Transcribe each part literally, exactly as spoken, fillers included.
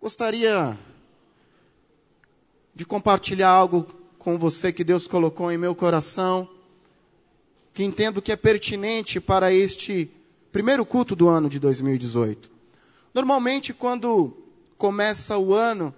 Gostaria de compartilhar algo com você que Deus colocou em meu coração, que entendo que é pertinente para este primeiro culto do ano de dois mil e dezoito. Normalmente, quando começa o ano,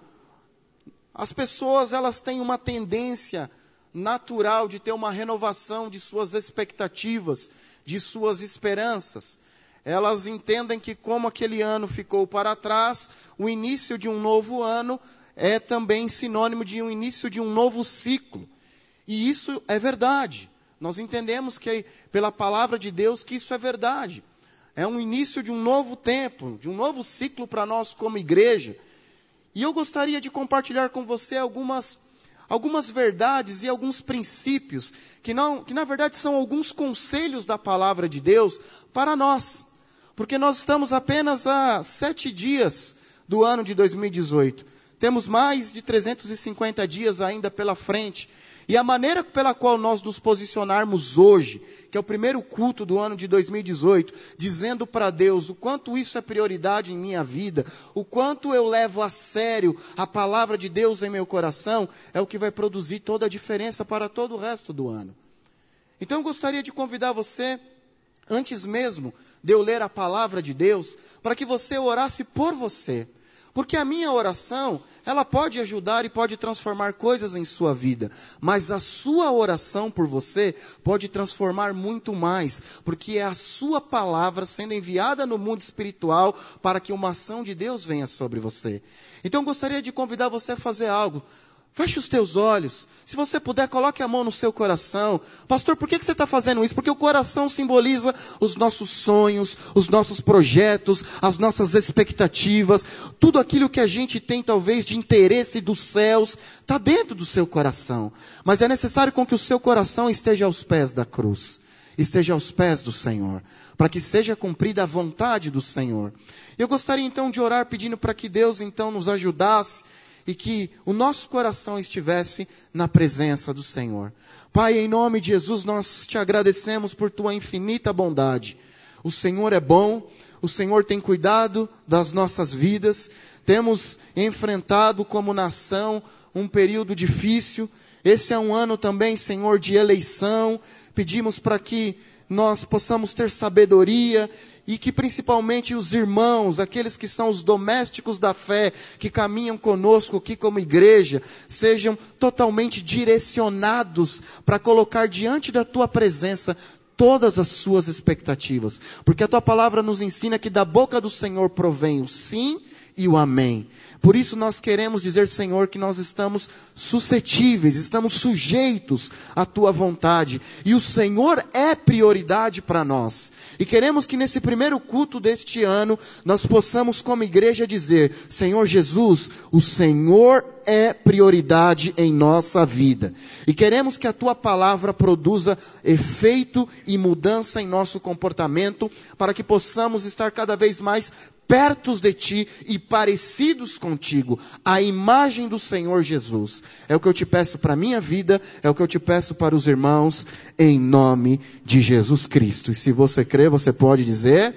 as pessoas elas têm uma tendência natural de ter uma renovação de suas expectativas, de suas esperanças. Elas entendem que como aquele ano ficou para trás, o início de um novo ano é também sinônimo de um início de um novo ciclo. E isso é verdade. Nós entendemos que pela palavra de Deus que isso é verdade. É um início de um novo tempo, de um novo ciclo para nós como igreja. E eu gostaria de compartilhar com você algumas, algumas verdades e alguns princípios, que, não, que na verdade são alguns conselhos da palavra de Deus para nós. Porque nós estamos apenas a sete dias do ano de dois mil e dezoito. Temos mais de trezentos e cinquenta dias ainda pela frente. E a maneira pela qual nós nos posicionarmos hoje, que é o primeiro culto do ano de dois mil e dezoito, dizendo para Deus o quanto isso é prioridade em minha vida, o quanto eu levo a sério a palavra de Deus em meu coração, é o que vai produzir toda a diferença para todo o resto do ano. Então eu gostaria de convidar você, antes mesmo de eu ler a palavra de Deus, para que você orasse por você. Porque a minha oração, ela pode ajudar e pode transformar coisas em sua vida. Mas a sua oração por você pode transformar muito mais. Porque é a sua palavra sendo enviada no mundo espiritual para que uma ação de Deus venha sobre você. Então eu gostaria de convidar você a fazer algo. Feche os teus olhos. Se você puder, coloque a mão no seu coração. Pastor, por que que você está fazendo isso? Porque o coração simboliza os nossos sonhos, os nossos projetos, as nossas expectativas. Tudo aquilo que a gente tem, talvez, de interesse dos céus, está dentro do seu coração. Mas é necessário com que o seu coração esteja aos pés da cruz. Esteja aos pés do Senhor. Para que seja cumprida a vontade do Senhor. Eu gostaria, então, de orar pedindo para que Deus, então, nos ajudasse e que o nosso coração estivesse na presença do Senhor. Pai, em nome de Jesus, nós te agradecemos por tua infinita bondade. O Senhor é bom, o Senhor tem cuidado das nossas vidas. Temos enfrentado como nação um período difícil. Esse é um ano também, Senhor, de eleição. Pedimos para que nós possamos ter sabedoria e que principalmente os irmãos, aqueles que são os domésticos da fé, que caminham conosco aqui como igreja, sejam totalmente direcionados para colocar diante da tua presença todas as suas expectativas. Porque a tua palavra nos ensina que da boca do Senhor provém o sim e o amém. Por isso nós queremos dizer, Senhor, que nós estamos suscetíveis, estamos sujeitos à tua vontade. E o Senhor é prioridade para nós. E queremos que nesse primeiro culto deste ano, nós possamos como igreja dizer, Senhor Jesus, o Senhor é prioridade em nossa vida. E queremos que a tua palavra produza efeito e mudança em nosso comportamento, para que possamos estar cada vez mais pertos de ti e parecidos contigo, a imagem do Senhor Jesus. É o que eu te peço para a minha vida, é o que eu te peço para os irmãos, em nome de Jesus Cristo. E se você crê, você pode dizer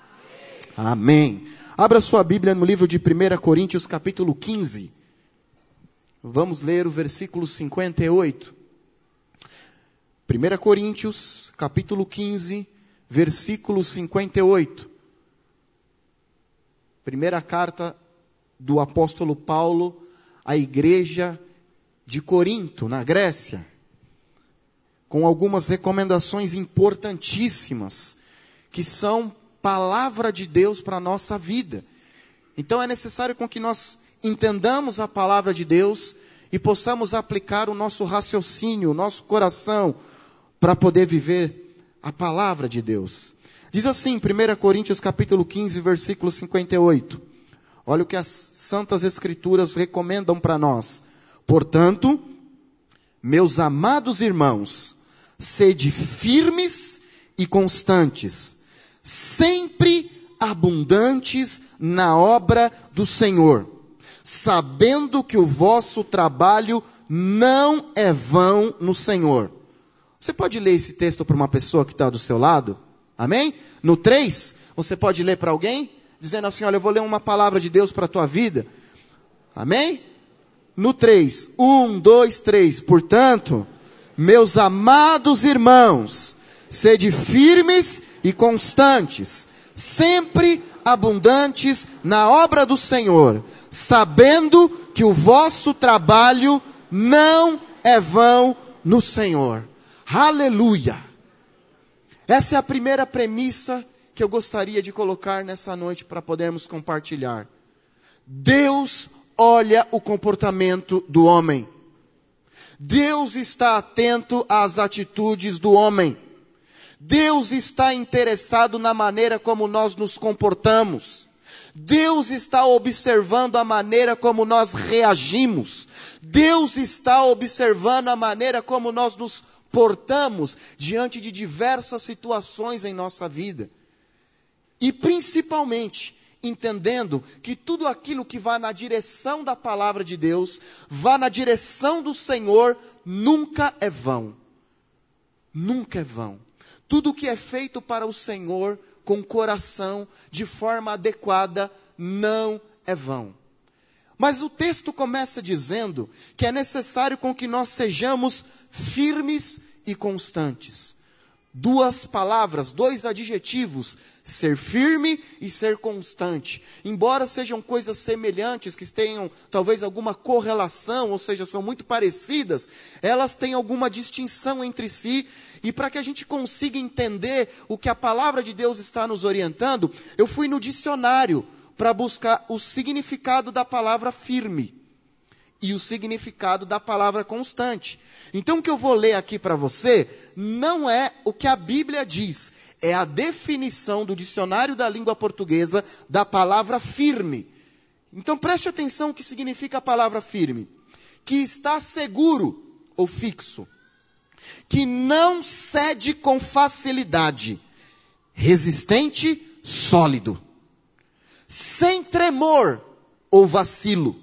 amém. Amém. Abra sua Bíblia no livro de primeira Coríntios, capítulo quinze. Vamos ler o versículo cinquenta e oito. primeira Coríntios, capítulo quinze, versículo cinquenta e oito. Primeira carta do apóstolo Paulo à igreja de Corinto, na Grécia, com algumas recomendações importantíssimas, que são palavra de Deus para a nossa vida. Então é necessário com que nós entendamos a palavra de Deus e possamos aplicar o nosso raciocínio, o nosso coração, para poder viver a palavra de Deus. Diz assim, primeira Coríntios capítulo quinze, versículo cinquenta e oito. Olha o que as Santas Escrituras recomendam para nós. Portanto, meus amados irmãos, sede firmes e constantes, sempre abundantes na obra do Senhor, sabendo que o vosso trabalho não é vão no Senhor. Você pode ler esse texto para uma pessoa que está do seu lado? Amém? No três, você pode ler para alguém, dizendo assim, olha, eu vou ler uma palavra de Deus para a tua vida. Amém? No três. Um, dois, três. Portanto, meus amados irmãos, sede firmes e constantes, sempre abundantes na obra do Senhor, sabendo que o vosso trabalho não é vão no Senhor. Aleluia! Essa é a primeira premissa que eu gostaria de colocar nessa noite para podermos compartilhar. Deus olha o comportamento do homem. Deus está atento às atitudes do homem. Deus está interessado na maneira como nós nos comportamos. Deus está observando a maneira como nós reagimos. Deus está observando a maneira como nós nos portamos diante de diversas situações em nossa vida. E principalmente, entendendo que tudo aquilo que vá na direção da palavra de Deus, vá na direção do Senhor, nunca é vão. Nunca é vão. Tudo que é feito para o Senhor, com coração, de forma adequada, não é vão. Mas o texto começa dizendo que é necessário com que nós sejamos firmes e constantes. Duas palavras, dois adjetivos, ser firme e ser constante. Embora sejam coisas semelhantes, que tenham talvez alguma correlação, ou seja, são muito parecidas, elas têm alguma distinção entre si. E para que a gente consiga entender o que a palavra de Deus está nos orientando, eu fui no dicionário para buscar o significado da palavra firme e o significado da palavra constante. Então o que eu vou ler aqui para você não é o que a Bíblia diz, é a definição do dicionário da língua portuguesa da palavra firme. Então preste atenção o que significa a palavra firme: que está seguro ou fixo, que não cede com facilidade, resistente, sólido, sem tremor ou vacilo,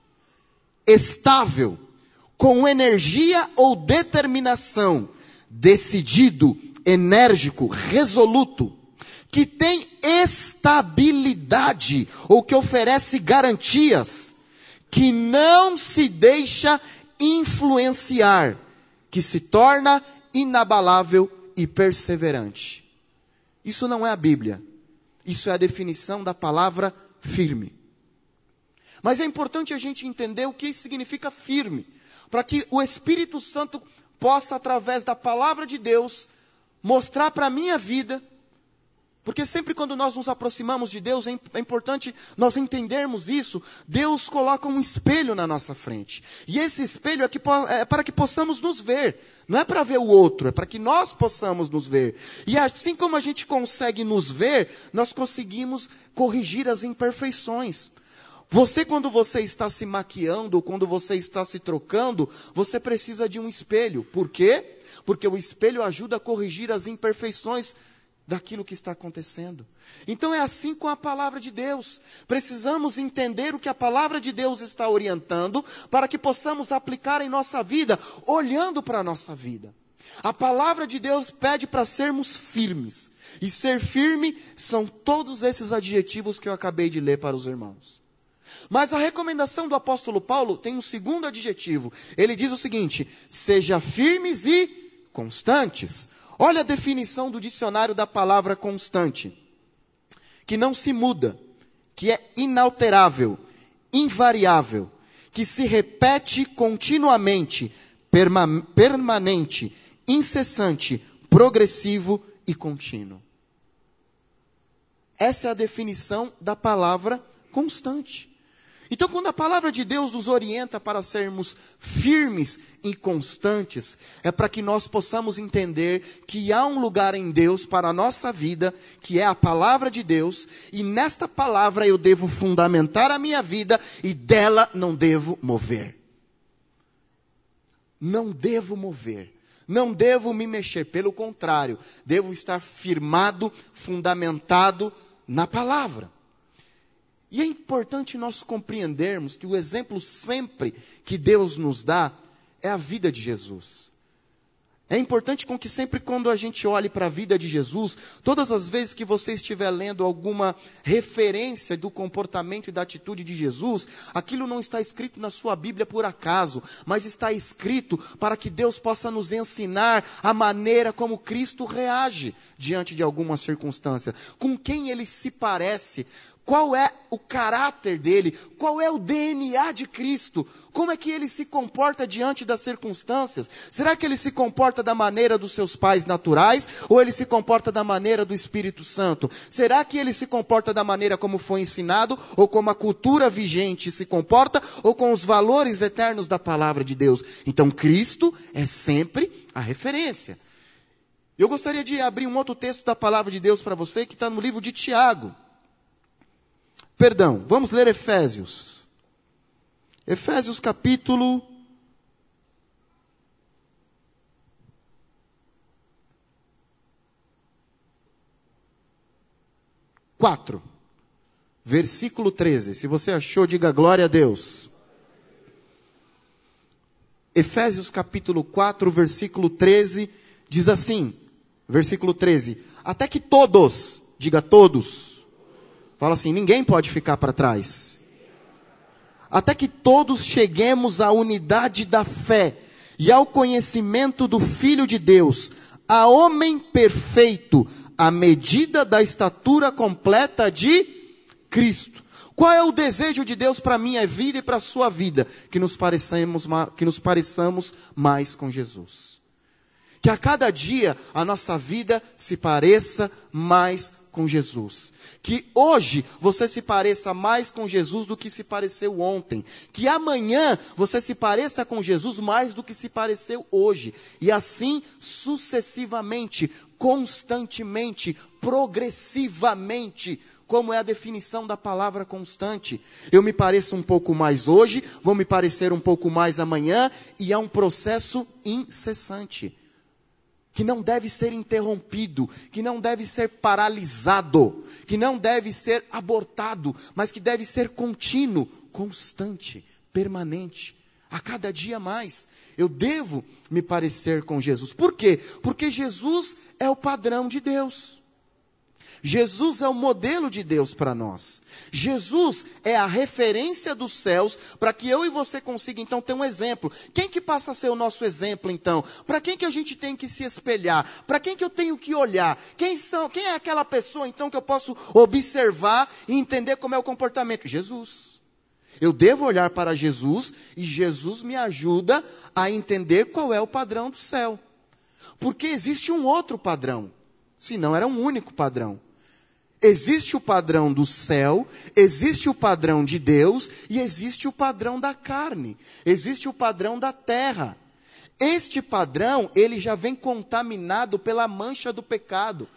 estável, com energia ou determinação, decidido, enérgico, resoluto, que tem estabilidade ou que oferece garantias, que não se deixa influenciar, que se torna inabalável e perseverante. Isso não é a Bíblia. Isso é a definição da palavra firme. Mas é importante a gente entender o que significa firme, para que o Espírito Santo possa, através da palavra de Deus, mostrar para a minha vida. Porque sempre quando nós nos aproximamos de Deus, é importante nós entendermos isso. Deus coloca um espelho na nossa frente. E esse espelho é, que, é para que possamos nos ver. Não é para ver o outro, é para que nós possamos nos ver. E assim como a gente consegue nos ver, nós conseguimos corrigir as imperfeições. Você, quando você está se maquiando, quando você está se trocando, você precisa de um espelho. Por quê? Porque o espelho ajuda a corrigir as imperfeições daquilo que está acontecendo. Então é assim com a palavra de Deus. Precisamos entender o que a palavra de Deus está orientando, para que possamos aplicar em nossa vida, olhando para a nossa vida. A palavra de Deus pede para sermos firmes. E ser firme são todos esses adjetivos que eu acabei de ler para os irmãos. Mas a recomendação do apóstolo Paulo tem um segundo adjetivo. Ele diz o seguinte: seja firmes e constantes. Olha a definição do dicionário da palavra constante: que não se muda, que é inalterável, invariável, que se repete continuamente, perma- permanente, incessante, progressivo e contínuo. Essa é a definição da palavra constante. Então, quando a palavra de Deus nos orienta para sermos firmes e constantes, é para que nós possamos entender que há um lugar em Deus para a nossa vida, que é a palavra de Deus, e nesta palavra eu devo fundamentar a minha vida, e dela não devo mover. Não devo mover. Não devo me mexer, pelo contrário, devo estar firmado, fundamentado na palavra. E é importante nós compreendermos que o exemplo sempre que Deus nos dá é a vida de Jesus. É importante com que sempre quando a gente olhe para a vida de Jesus, todas as vezes que você estiver lendo alguma referência do comportamento e da atitude de Jesus, aquilo não está escrito na sua Bíblia por acaso, mas está escrito para que Deus possa nos ensinar a maneira como Cristo reage diante de alguma circunstância, com quem ele se parece, qual é o caráter dele, qual é o D N A de Cristo, como é que ele se comporta diante das circunstâncias. Será que ele se comporta da maneira dos seus pais naturais, ou ele se comporta da maneira do Espírito Santo? Será que ele se comporta da maneira como foi ensinado, ou como a cultura vigente se comporta, ou com os valores eternos da palavra de Deus? Então Cristo é sempre a referência. Eu gostaria de abrir um outro texto da palavra de Deus para você, que está no livro de Tiago. Perdão, vamos ler Efésios. Efésios capítulo quatro, versículo treze. Se você achou, diga glória a Deus. Efésios capítulo quatro, versículo treze, diz assim, versículo treze, até que todos, diga todos, fala assim, ninguém pode ficar para trás. Até que todos cheguemos à unidade da fé e ao conhecimento do Filho de Deus, a homem perfeito, à medida da estatura completa de Cristo. Qual é o desejo de Deus para a minha vida e para a sua vida? Que nos pareçamos, que nos pareçamos mais com Jesus. Que a cada dia a nossa vida se pareça mais com Jesus. Que hoje você se pareça mais com Jesus do que se pareceu ontem. Que amanhã você se pareça com Jesus mais do que se pareceu hoje. E assim sucessivamente, constantemente, progressivamente. Como é a definição da palavra constante. Eu me pareço um pouco mais hoje, vou me parecer um pouco mais amanhã. E é um processo incessante. Que não deve ser interrompido, que não deve ser paralisado, que não deve ser abortado, mas que deve ser contínuo, constante, permanente, a cada dia mais. Eu devo me parecer com Jesus. Por quê? Porque Jesus é o padrão de Deus. Jesus é o modelo de Deus para nós. Jesus é a referência dos céus para que eu e você consiga então ter um exemplo. Quem que passa a ser o nosso exemplo então? Para quem que a gente tem que se espelhar? Para quem que eu tenho que olhar? Quem são? Quem é aquela pessoa então que eu posso observar e entender como é o comportamento? Jesus. Eu devo olhar para Jesus e Jesus me ajuda a entender qual é o padrão do céu. Porque existe um outro padrão, senão era um único padrão. Existe o padrão do céu, existe o padrão de Deus e existe o padrão da carne, existe o padrão da terra. Este padrão, ele já vem contaminado pela mancha do pecado.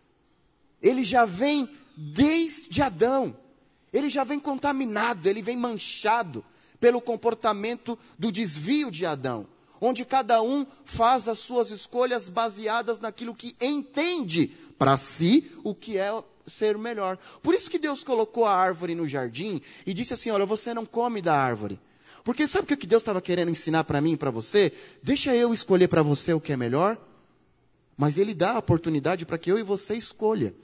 Ele já vem desde Adão. Ele já vem contaminado, ele vem manchado pelo comportamento do desvio de Adão. Onde cada um faz as suas escolhas baseadas naquilo que entende para si o que é ser o melhor. Por isso que Deus colocou a árvore no jardim e disse assim, olha, você não come da árvore. Porque sabe o que Deus estava querendo ensinar para mim e para você? Deixa eu escolher para você o que é melhor. Mas Ele dá a oportunidade para que eu e você escolha.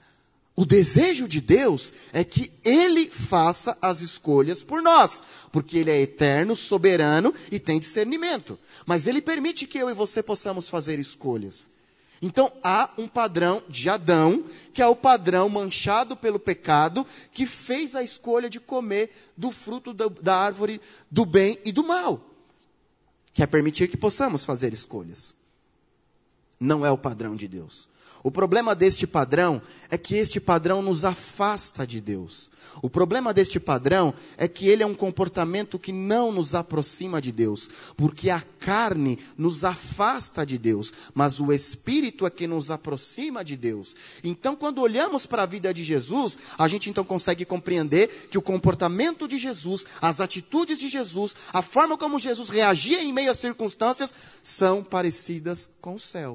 O desejo de Deus é que Ele faça as escolhas por nós. Porque Ele é eterno, soberano e tem discernimento. Mas Ele permite que eu e você possamos fazer escolhas. Então há um padrão de Adão, que é o padrão manchado pelo pecado, que fez a escolha de comer do fruto da, da árvore do bem e do mal. Que é permitir que possamos fazer escolhas. Não é o padrão de Deus. O problema deste padrão é que este padrão nos afasta de Deus. O problema deste padrão é que ele é um comportamento que não nos aproxima de Deus. Porque a carne nos afasta de Deus, mas o Espírito é que nos aproxima de Deus. Então, quando olhamos para a vida de Jesus, a gente então consegue compreender que o comportamento de Jesus, as atitudes de Jesus, a forma como Jesus reagia em meio às circunstâncias, são parecidas com o céu.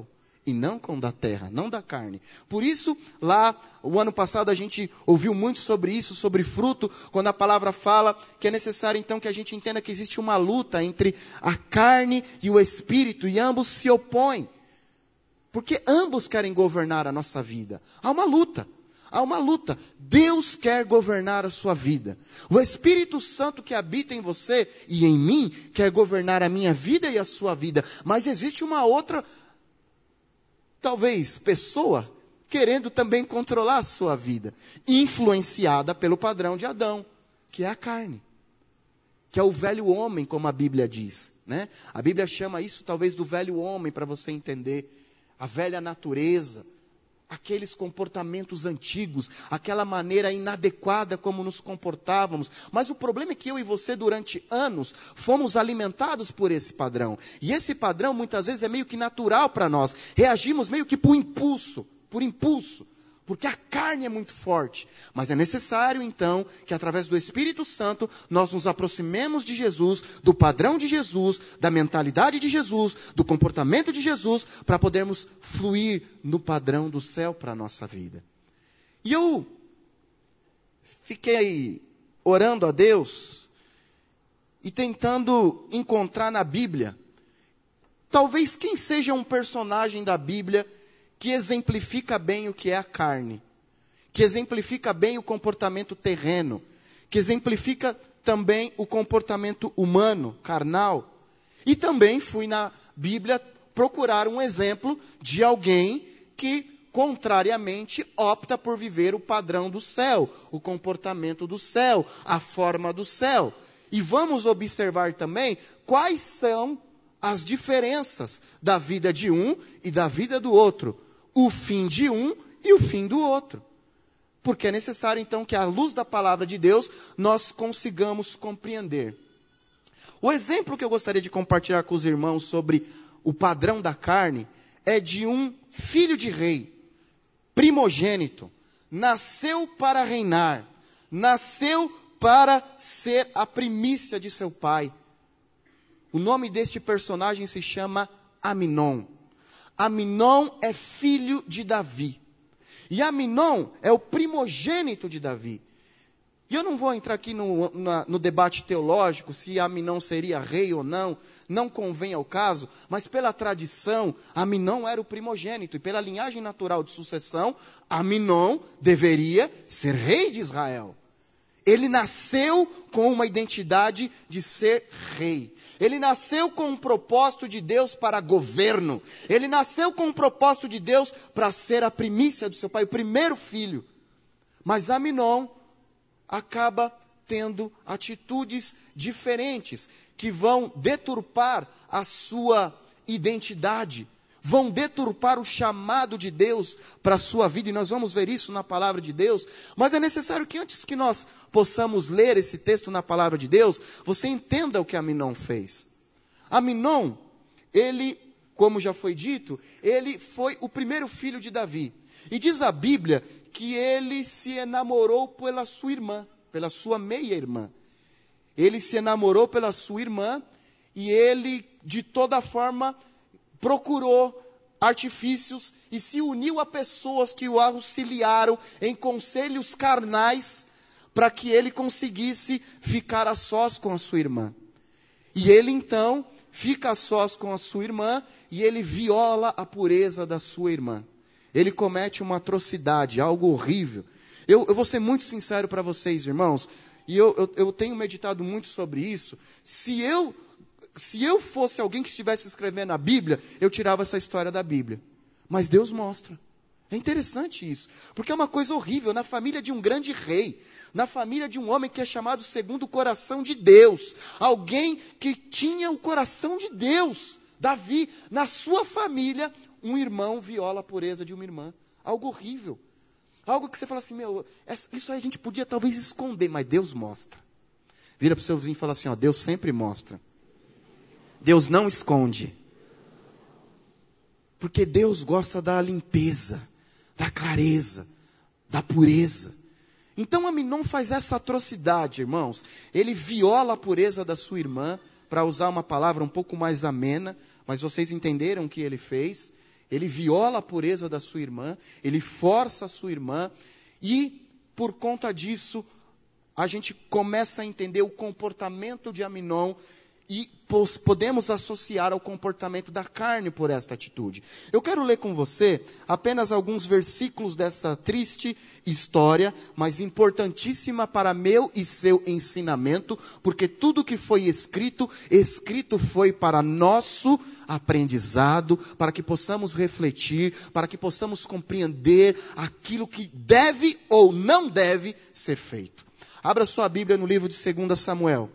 e não com o da terra, não da carne. Por isso, lá, o ano passado a gente ouviu muito sobre isso, sobre fruto, quando a palavra fala que é necessário então que a gente entenda que existe uma luta entre a carne e o espírito, e ambos se opõem. Porque ambos querem governar a nossa vida. Há uma luta. Há uma luta. Deus quer governar a sua vida. O Espírito Santo que habita em você e em mim quer governar a minha vida e a sua vida. Mas existe uma outra, talvez, pessoa querendo também controlar a sua vida. Influenciada pelo padrão de Adão, que é a carne. Que é o velho homem, como a Bíblia diz, né? A Bíblia chama isso talvez do velho homem, para você entender. A velha natureza. Aqueles comportamentos antigos, aquela maneira inadequada como nos comportávamos. Mas o problema é que eu e você, durante anos, fomos alimentados por esse padrão. E esse padrão, muitas vezes, é meio que natural para nós. Reagimos meio que por impulso, por impulso. Porque a carne é muito forte. Mas é necessário, então, que através do Espírito Santo, nós nos aproximemos de Jesus, do padrão de Jesus, da mentalidade de Jesus, do comportamento de Jesus, para podermos fluir no padrão do céu para a nossa vida. E eu fiquei orando a Deus e tentando encontrar na Bíblia, talvez quem seja um personagem da Bíblia que exemplifica bem o que é a carne, que exemplifica bem o comportamento terreno, que exemplifica também o comportamento humano, carnal. E também fui na Bíblia procurar um exemplo de alguém que, contrariamente, opta por viver o padrão do céu, o comportamento do céu, a forma do céu. E vamos observar também quais são as diferenças da vida de um e da vida do outro. O fim de um e o fim do outro. Porque é necessário, então, que à luz da palavra de Deus, nós consigamos compreender. O exemplo que eu gostaria de compartilhar com os irmãos sobre o padrão da carne é de um filho de rei, primogênito, nasceu para reinar, nasceu para ser a primícia de seu pai. O nome deste personagem se chama Aminon. Aminon é filho de Davi. E Aminon é o primogênito de Davi. E eu não vou entrar aqui no, na, no debate teológico, se Aminon seria rei ou não, não convém ao caso, mas pela tradição, Aminon era o primogênito, e pela linhagem natural de sucessão, Aminon deveria ser rei de Israel. Ele nasceu com uma identidade de ser rei. Ele nasceu com um propósito de Deus para governo. Ele nasceu com um propósito de Deus para ser a primícia do seu pai, o primeiro filho. Mas Aminon acaba tendo atitudes diferentes, que vão deturpar a sua identidade, vão deturpar o chamado de Deus para a sua vida, e nós vamos ver isso na palavra de Deus. Mas é necessário que antes que nós possamos ler esse texto na palavra de Deus, você entenda o que Aminon fez. Aminon, ele, como já foi dito, ele foi o primeiro filho de Davi. E diz a Bíblia que ele se enamorou pela sua irmã, pela sua meia-irmã. Ele se enamorou pela sua irmã e ele, de toda forma, procurou artifícios e se uniu a pessoas que o auxiliaram em conselhos carnais para que ele conseguisse ficar a sós com a sua irmã. E ele então fica a sós com a sua irmã e ele viola a pureza da sua irmã. Ele comete uma atrocidade, algo horrível. Eu, eu vou ser muito sincero para vocês, irmãos, e eu, eu, eu tenho meditado muito sobre isso. Se eu, se eu fosse alguém que estivesse escrevendo a Bíblia, eu tirava essa história da Bíblia. Mas Deus mostra. É interessante isso, porque é uma coisa horrível na família de um grande rei, na família de um homem que é chamado segundo o coração de Deus, alguém que tinha o coração de Deus, Davi, na sua família, um irmão viola a pureza de uma irmã. Algo horrível. Algo que você fala assim, meu, isso aí a gente podia talvez esconder, mas Deus mostra. Vira para o seu vizinho e fala assim, ó, Deus sempre mostra. Deus não esconde. Porque Deus gosta da limpeza, da clareza, da pureza. Então Aminon faz essa atrocidade, irmãos. Ele viola a pureza da sua irmã, para usar uma palavra um pouco mais amena, mas vocês entenderam o que ele fez. Ele viola a pureza da sua irmã, ele força a sua irmã, e por conta disso, a gente começa a entender o comportamento de Aminon, e podemos associar ao comportamento da carne por esta atitude. Eu quero ler com você apenas alguns versículos dessa triste história, mas importantíssima para meu e seu ensinamento, porque tudo que foi escrito, escrito foi para nosso aprendizado, para que possamos refletir, para que possamos compreender aquilo que deve ou não deve ser feito. Abra sua Bíblia no livro de Segundo Samuel.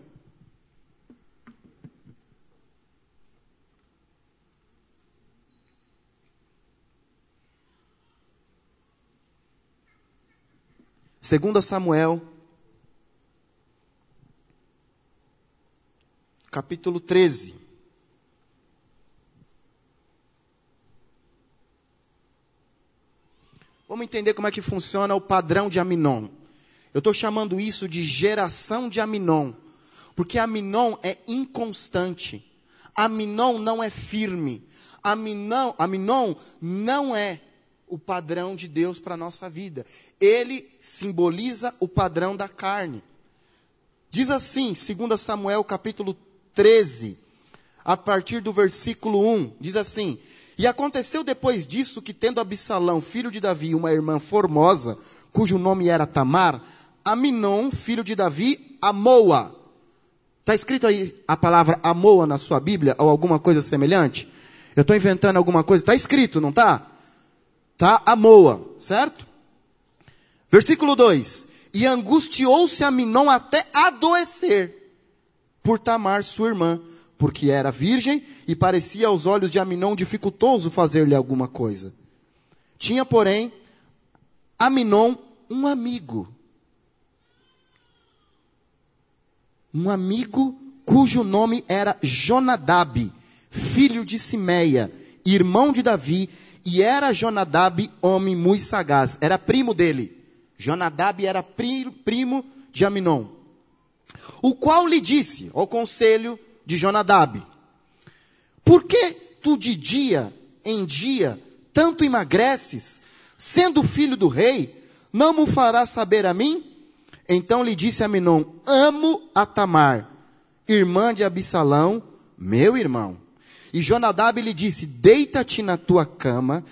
Segundo Samuel, capítulo treze. Vamos entender como é que funciona o padrão de Aminon. Eu estou chamando isso de geração de Aminon, porque Aminon é inconstante. Aminon não é firme. Aminon, Aminon não é o padrão de Deus para a nossa vida. Ele simboliza o padrão da carne. Diz assim, segundo Samuel capítulo treze, a partir do versículo um, diz assim: E aconteceu depois disso que, tendo Absalão, filho de Davi, uma irmã formosa, cujo nome era Tamar, Aminon, filho de Davi, amou-a. Está escrito aí a palavra amou-a na sua Bíblia, ou alguma coisa semelhante? Eu estou inventando alguma coisa, está escrito, não está? Tá, amou-a, certo? Versículo dois. E angustiou-se Aminon até adoecer por Tamar, sua irmã, porque era virgem e parecia aos olhos de Aminon dificultoso fazer-lhe alguma coisa. Tinha, porém, Aminon um amigo. Um amigo cujo nome era Jonadab, filho de Simeia, irmão de Davi. E era Jonadab homem muito sagaz. Era primo dele. Jonadab era pri, primo de Aminon. O qual lhe disse, ao conselho de Jonadab: Por que tu de dia em dia tanto emagreces, sendo filho do rei, não me farás saber a mim? Então lhe disse Aminon: Amo a Tamar, irmã de Absalão, meu irmão. E Jonadab lhe disse: Deita-te na tua cama,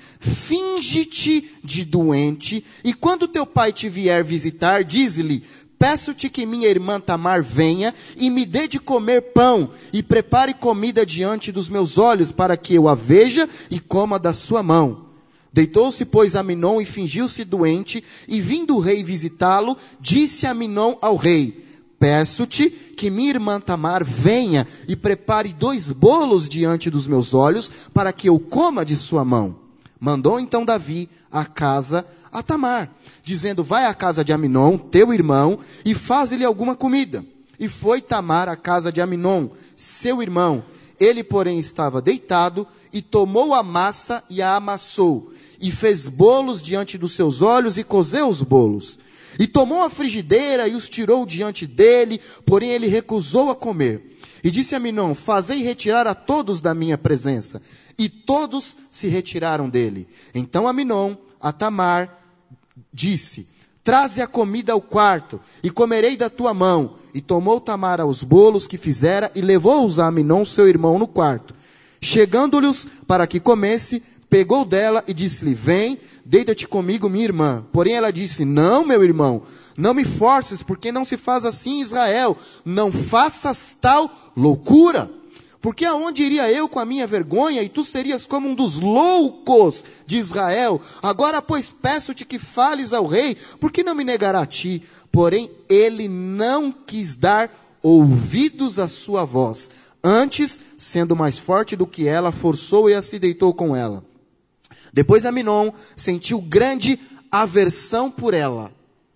finge-te de doente, e quando teu pai te vier visitar, dize-lhe: Peço-te que minha irmã Tamar venha e me dê de comer pão, e prepare comida diante dos meus olhos, para que eu a veja e coma da sua mão. Deitou-se, pois, Aminon e fingiu-se doente, e vindo o rei visitá-lo, disse Aminon ao rei: Peço-te que minha irmã Tamar venha e prepare dois bolos diante dos meus olhos, para que eu coma de sua mão. Mandou então Davi a casa a Tamar, dizendo: Vai à casa de Aminon, teu irmão, e faz-lhe alguma comida. E foi Tamar à casa de Aminon, seu irmão. Ele, porém, estava deitado, e tomou a massa e a amassou, e fez bolos diante dos seus olhos, e cozeu os bolos. E tomou a frigideira e os tirou diante dele, porém ele recusou a comer. E disse a Aminon: Fazei retirar a todos da minha presença. E todos se retiraram dele. Então Aminon, a Tamar, disse: Traze a comida ao quarto, e comerei da tua mão. E tomou Tamar aos bolos que fizera, e levou-os a Aminon, seu irmão, no quarto. Chegando-lhes para que comesse, pegou dela e disse-lhe: Vem, deita-te comigo, minha irmã. Porém ela disse: Não, meu irmão, não me forces, porque não se faz assim em Israel. Não faças tal loucura. Porque aonde iria eu com a minha vergonha, e tu serias como um dos loucos de Israel? Agora, pois, peço-te que fales ao rei, porque não me negará a ti. Porém, ele não quis dar ouvidos à sua voz. Antes, sendo mais forte do que ela, forçou e se deitou com ela. Depois Aminon sentiu grande aversão por ela.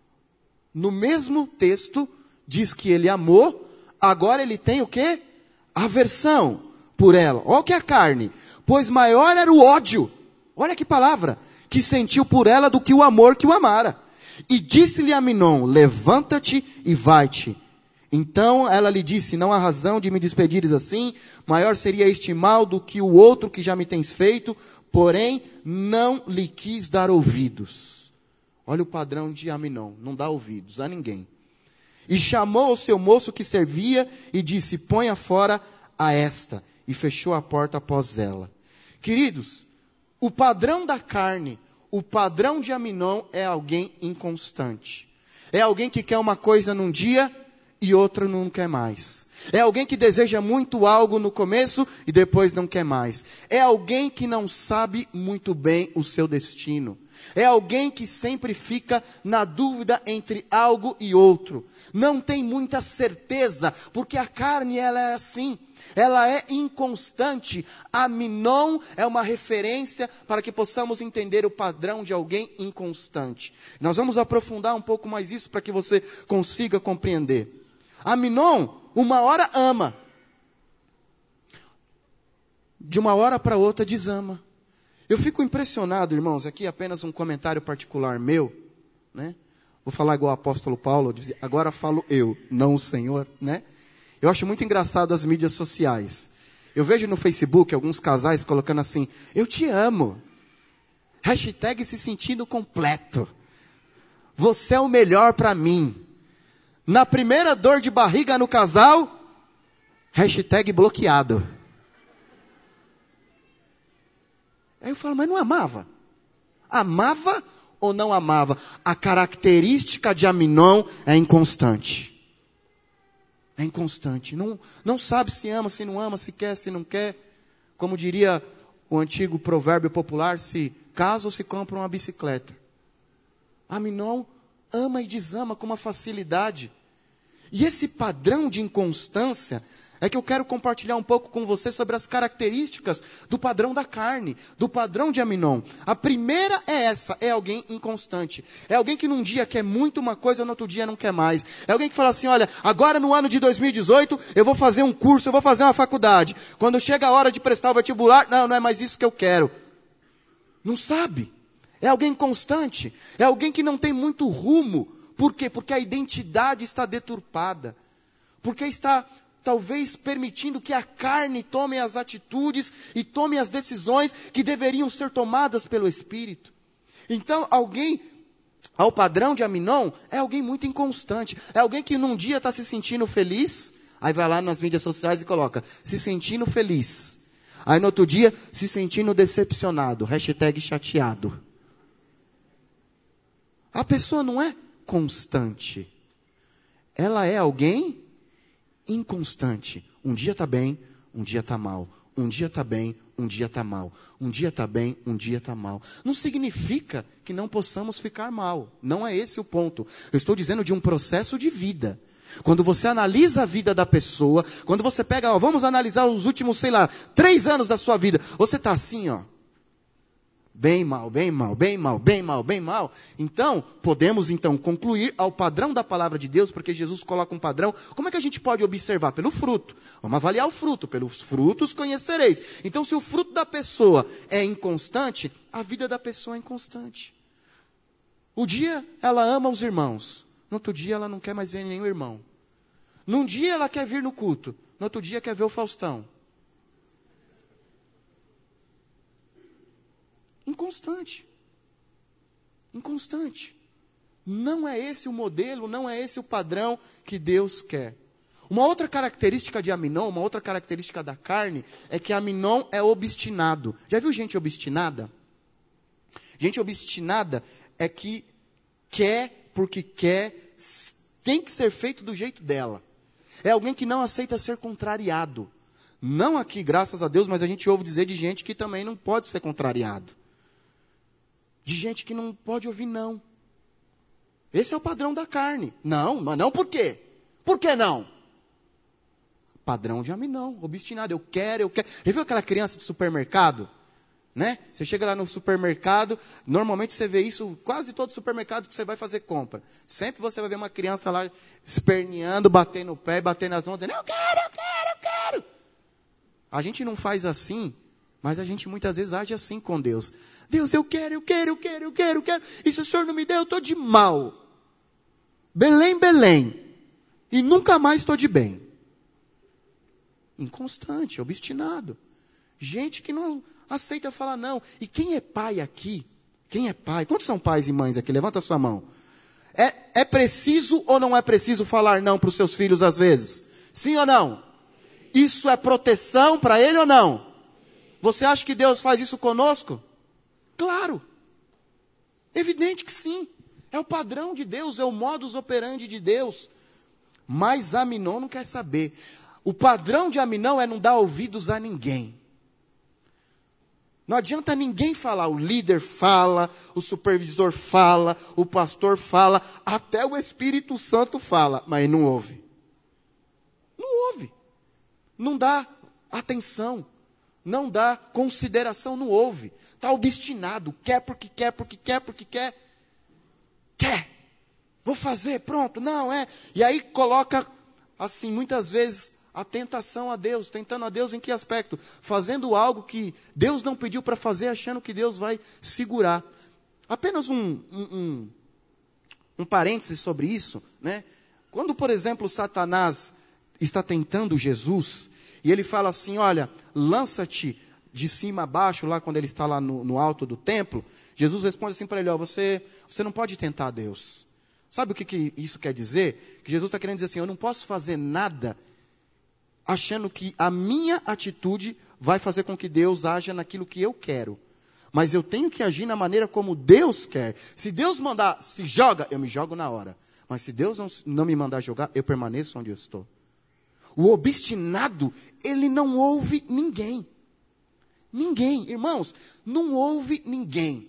No mesmo texto, diz que ele amou, agora ele tem o quê? Aversão por ela. Olha o que é a carne. Pois maior era o ódio, olha que palavra, que sentiu por ela do que o amor que o amara. E disse-lhe Aminon: Levanta-te e vai-te. Então ela lhe disse: Não há razão de me despedires assim, maior seria este mal do que o outro que já me tens feito. porém não lhe quis dar ouvidos. Olha o padrão de Aminon, não dá ouvidos a ninguém. E chamou o seu moço que servia e disse, ponha fora a esta. E fechou a porta após ela. Queridos, o padrão da carne, o padrão de Aminon é alguém inconstante. É alguém que quer uma coisa num dia e outra não quer mais. É alguém que deseja muito algo no começo e depois não quer mais. É alguém que não sabe muito bem o seu destino. É alguém que sempre fica na dúvida entre algo e outro. Não tem muita certeza, porque a carne ela é assim. Ela é inconstante. Aminon é uma referência para que possamos entender o padrão de alguém inconstante. Nós vamos aprofundar um pouco mais isso para que você consiga compreender. Aminon, uma hora ama. De uma hora para outra desama. Eu fico impressionado, irmãos, aqui apenas um comentário particular meu, né? Vou falar igual o apóstolo Paulo, agora falo eu, não o Senhor, né? Eu acho muito engraçado as mídias sociais. Eu vejo no Facebook alguns casais colocando assim, eu te amo. Hashtag se sentindo completo. Você é o melhor para mim. Na primeira dor de barriga no casal, hashtag bloqueado. Aí eu falo, mas não amava? Amava ou não amava? A característica de Aminon é inconstante. É inconstante. Não, não sabe se ama, se não ama, se quer, se não quer. Como diria o antigo provérbio popular, se casa ou se compra uma bicicleta. Aminon ama e desama com uma facilidade. E esse padrão de inconstância é que eu quero compartilhar um pouco com você sobre as características do padrão da carne, do padrão de Aminon. A primeira é essa, é alguém inconstante. É alguém que num dia quer muito uma coisa, no outro dia não quer mais. É alguém que fala assim, olha, agora no ano de dois mil e dezoito, eu vou fazer um curso, eu vou fazer uma faculdade. Quando chega a hora de prestar o vestibular, não, não é mais isso que eu quero. Não sabe. É alguém inconstante. É alguém que não tem muito rumo. Por quê? Porque a identidade está deturpada. Porque está talvez permitindo que a carne tome as atitudes e tome as decisões que deveriam ser tomadas pelo Espírito. Então, alguém, ao padrão de Aminon, é alguém muito inconstante. É alguém que num dia está se sentindo feliz, aí vai lá nas mídias sociais e coloca, se sentindo feliz. Aí no outro dia, se sentindo decepcionado, hashtag chateado. A pessoa não é constante. Ela é alguém inconstante. Um dia está bem, um dia está mal. Um dia está bem, um dia está mal. Um dia está bem, um dia está mal. Não significa que não possamos ficar mal. Não é esse o ponto. Eu estou dizendo de um processo de vida. Quando você analisa a vida da pessoa, quando você pega, ó, vamos analisar os últimos, sei lá, três anos da sua vida. Você está assim, ó. Bem mal, bem mal, bem mal, bem mal, bem mal. Então, podemos então concluir ao padrão da palavra de Deus, porque Jesus coloca um padrão. Como é que a gente pode observar? Pelo fruto. Vamos avaliar o fruto. Pelos frutos conhecereis. Então, se o fruto da pessoa é inconstante, a vida da pessoa é inconstante. O dia ela ama os irmãos. No outro dia ela não quer mais ver nenhum irmão. Num dia ela quer vir no culto. No outro dia quer ver o Faustão. Inconstante. Inconstante. Não é esse o modelo, não é esse o padrão que Deus quer. Uma outra característica de Aminon, uma outra característica da carne, é que Aminon é obstinado. Já viu gente obstinada? Gente obstinada é que quer porque quer, tem que ser feito do jeito dela. É alguém que não aceita ser contrariado. Não aqui, graças a Deus, mas a gente ouve dizer de gente que também não pode ser contrariado. De gente que não pode ouvir não. Esse é o padrão da carne. Não, mas não por quê? Por que não? Padrão de Aminon, obstinado. Eu quero, eu quero. Já viu aquela criança de supermercado? Né? Você chega lá no supermercado, normalmente você vê isso, quase todo supermercado que você vai fazer compra. Sempre você vai ver uma criança lá esperneando, batendo o pé, batendo as mãos, dizendo, eu quero, eu quero, eu quero. A gente não faz assim, mas a gente muitas vezes age assim com Deus. Deus, eu quero, eu quero, eu quero, eu quero, eu quero. E se o Senhor não me der, eu estou de mal. Belém, Belém. E nunca mais estou de bem. Inconstante, obstinado. Gente que não aceita falar não. E quem é pai aqui? Quem é pai? Quantos são pais e mães aqui? Levanta a sua mão. É, é preciso ou não é preciso falar não para os seus filhos às vezes? Sim ou não? Isso é proteção para ele ou não? Você acha que Deus faz isso conosco? Claro. Evidente que sim. É o padrão de Deus, é o modus operandi de Deus. Mas Aminon não quer saber. O padrão de Aminon é não dar ouvidos a ninguém. Não adianta ninguém falar, o líder fala, o supervisor fala, o pastor fala, até o Espírito Santo fala, mas não ouve. Não ouve. Não dá atenção, não dá consideração, não ouve. Está obstinado, quer porque quer, porque quer, porque quer. Quer. Vou fazer, pronto, não, é. E aí coloca, assim, muitas vezes, a tentação a Deus. Tentando a Deus em que aspecto? Fazendo algo que Deus não pediu para fazer, achando que Deus vai segurar. Apenas um, um, um, um parêntese sobre isso, né? Quando, por exemplo, Satanás está tentando Jesus, e ele fala assim, olha, lança-te de cima a baixo, lá quando ele está lá no, no alto do templo, Jesus responde assim para ele, ó, você, você não pode tentar Deus. Sabe o que, que isso quer dizer? Que Jesus está querendo dizer assim, eu não posso fazer nada achando que a minha atitude vai fazer com que Deus haja naquilo que eu quero. Mas eu tenho que agir na maneira como Deus quer. Se Deus mandar, se joga, eu me jogo na hora. Mas se Deus não, não me mandar jogar, eu permaneço onde eu estou. O obstinado, ele não ouve ninguém. Ninguém, irmãos, não ouve ninguém.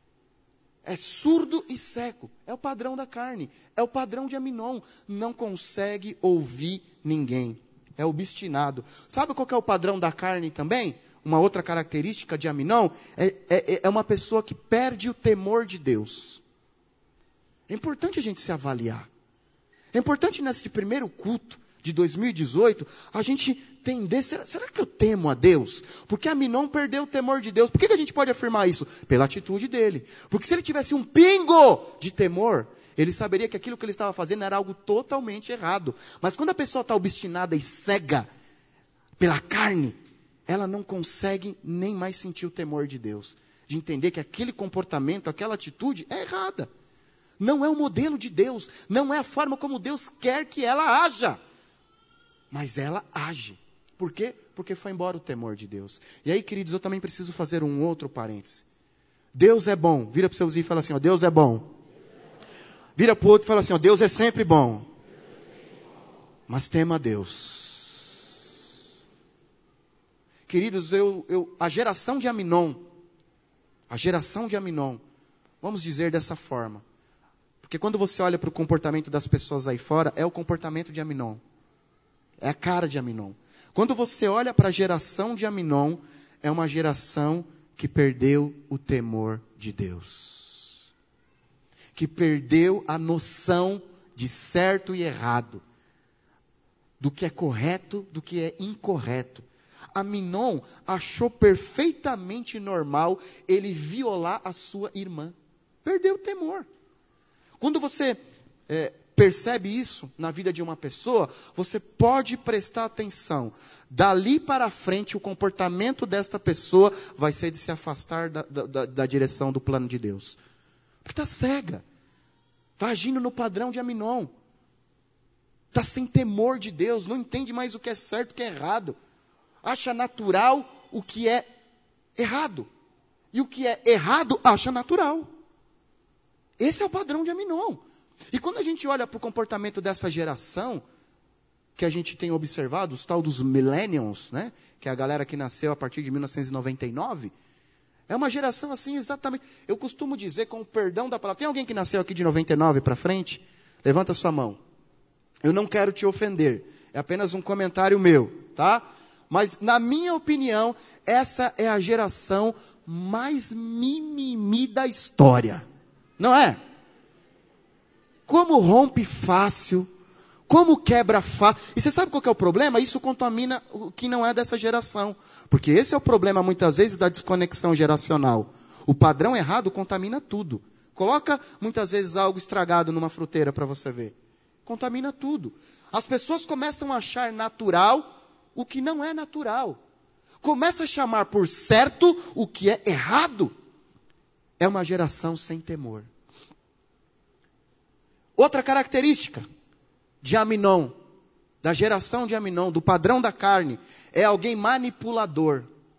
É surdo e seco. É o padrão da carne. É o padrão de Aminon. Não consegue ouvir ninguém. É obstinado. Sabe qual que é o padrão da carne também? Uma outra característica de Aminon é, é, é uma pessoa que perde o temor de Deus. É importante a gente se avaliar. É importante nesse primeiro culto de dois mil e dezoito, a gente entender, será, será que eu temo a Deus? Porque Aminon perdeu o temor de Deus. Por que, que a gente pode afirmar isso? Pela atitude dele. Porque se ele tivesse um pingo de temor, ele saberia que aquilo que ele estava fazendo era algo totalmente errado. Mas quando a pessoa está obstinada e cega pela carne, ela não consegue nem mais sentir o temor de Deus. De entender que aquele comportamento, aquela atitude é errada. Não é o modelo de Deus. Não é a forma como Deus quer que ela haja. Mas ela age. Por quê? Porque foi embora o temor de Deus. E aí, queridos, eu também preciso fazer um outro parêntese. Deus é bom. Vira para o seu vizinho e fala assim, ó, Deus é bom. Vira para o outro e fala assim, ó, Deus é sempre bom. Mas tema a Deus. Queridos, eu, eu, a geração de Aminon, a geração de Aminon, vamos dizer dessa forma. Porque quando você olha para o comportamento das pessoas aí fora, é o comportamento de Aminon. É a cara de Aminon. Quando você olha para a geração de Aminon, é uma geração que perdeu o temor de Deus. Que perdeu a noção de certo e errado. Do que é correto, do que é incorreto. Aminon achou perfeitamente normal ele violar a sua irmã. Perdeu o temor. Quando você é, percebe isso na vida de uma pessoa, você pode prestar atenção. Dali para frente, o comportamento desta pessoa vai ser de se afastar da, da, da direção do plano de Deus. Porque está cega. Está agindo no padrão de Aminon. Está sem temor de Deus. Não entende mais o que é certo e o que é errado. Acha natural o que é errado. E o que é errado, acha natural. Esse é o padrão de Aminon. E quando a gente olha para o comportamento dessa geração, que a gente tem observado, os tal dos millennials, né? Que é a galera que nasceu a partir de mil novecentos e noventa e nove, é uma geração assim exatamente. Eu costumo dizer, com o perdão da palavra, tem alguém que nasceu aqui de noventa e nove para frente? Levanta a sua mão. Eu não quero te ofender, é apenas um comentário meu, tá? Mas na minha opinião, essa é a geração mais mimimi da história. Não é? Como rompe fácil, como quebra fácil. E você sabe qual que é o problema? Isso contamina o que não é dessa geração. Porque esse é o problema, muitas vezes, da desconexão geracional. O padrão errado contamina tudo. Coloca, muitas vezes, algo estragado numa fruteira para você ver. Contamina tudo. As pessoas começam a achar natural o que não é natural. começa a chamar por certo o que é errado. É uma geração sem temor. Outra característica de Aminon, da geração de Aminon, do padrão da carne, é alguém manipulador.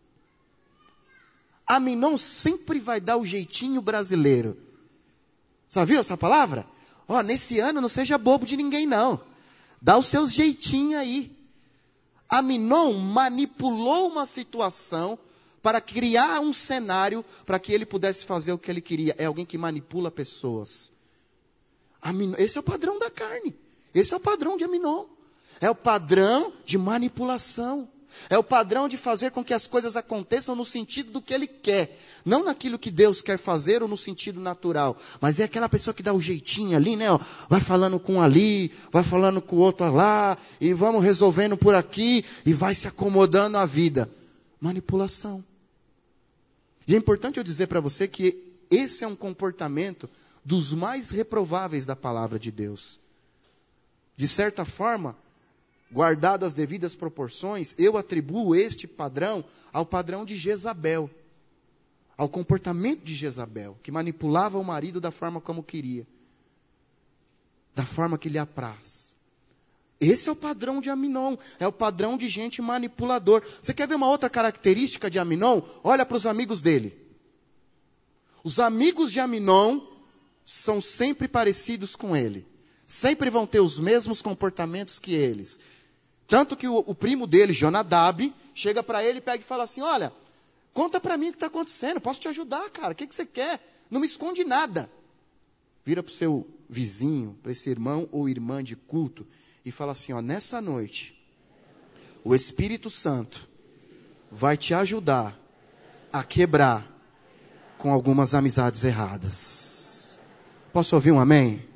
Aminon sempre vai dar o jeitinho brasileiro. Já viu essa palavra? Ó, nesse ano não seja bobo de ninguém não. Dá os seus jeitinhos aí. Aminon manipulou uma situação para criar um cenário para que ele pudesse fazer o que ele queria. É alguém que manipula pessoas. Aminon, esse é o padrão da carne. Esse é o padrão de Aminon. É o padrão de manipulação. É o padrão de fazer com que as coisas aconteçam no sentido do que ele quer. Não naquilo que Deus quer fazer ou no sentido natural. Mas é aquela pessoa que dá o jeitinho ali, né? Ó, vai falando com um ali, vai falando com o outro lá, e vamos resolvendo por aqui, e vai se acomodando a vida. Manipulação. E é importante eu dizer para você que esse é um comportamento dos mais reprováveis da palavra de Deus. De certa forma, guardadas as devidas proporções, eu atribuo este padrão ao padrão de Jezabel, ao comportamento de Jezabel, que manipulava o marido da forma como queria, da forma que lhe apraz. Esse é o padrão de Aminon, é o padrão de gente manipulador. Você quer ver uma outra característica de Aminon? Olha para os amigos dele. Os amigos de Aminon são sempre parecidos com ele. Sempre vão ter os mesmos comportamentos que eles. Tanto que o, o primo dele, Jonadab, chega para ele e pega e fala assim, olha, conta para mim o que está acontecendo, posso te ajudar, cara, o que, que você quer? Não me esconde nada. Vira para o seu vizinho, para esse irmão ou irmã de culto, e fala assim, ó, nessa noite, o Espírito Santo vai te ajudar a quebrar com algumas amizades erradas. Posso ouvir um amém?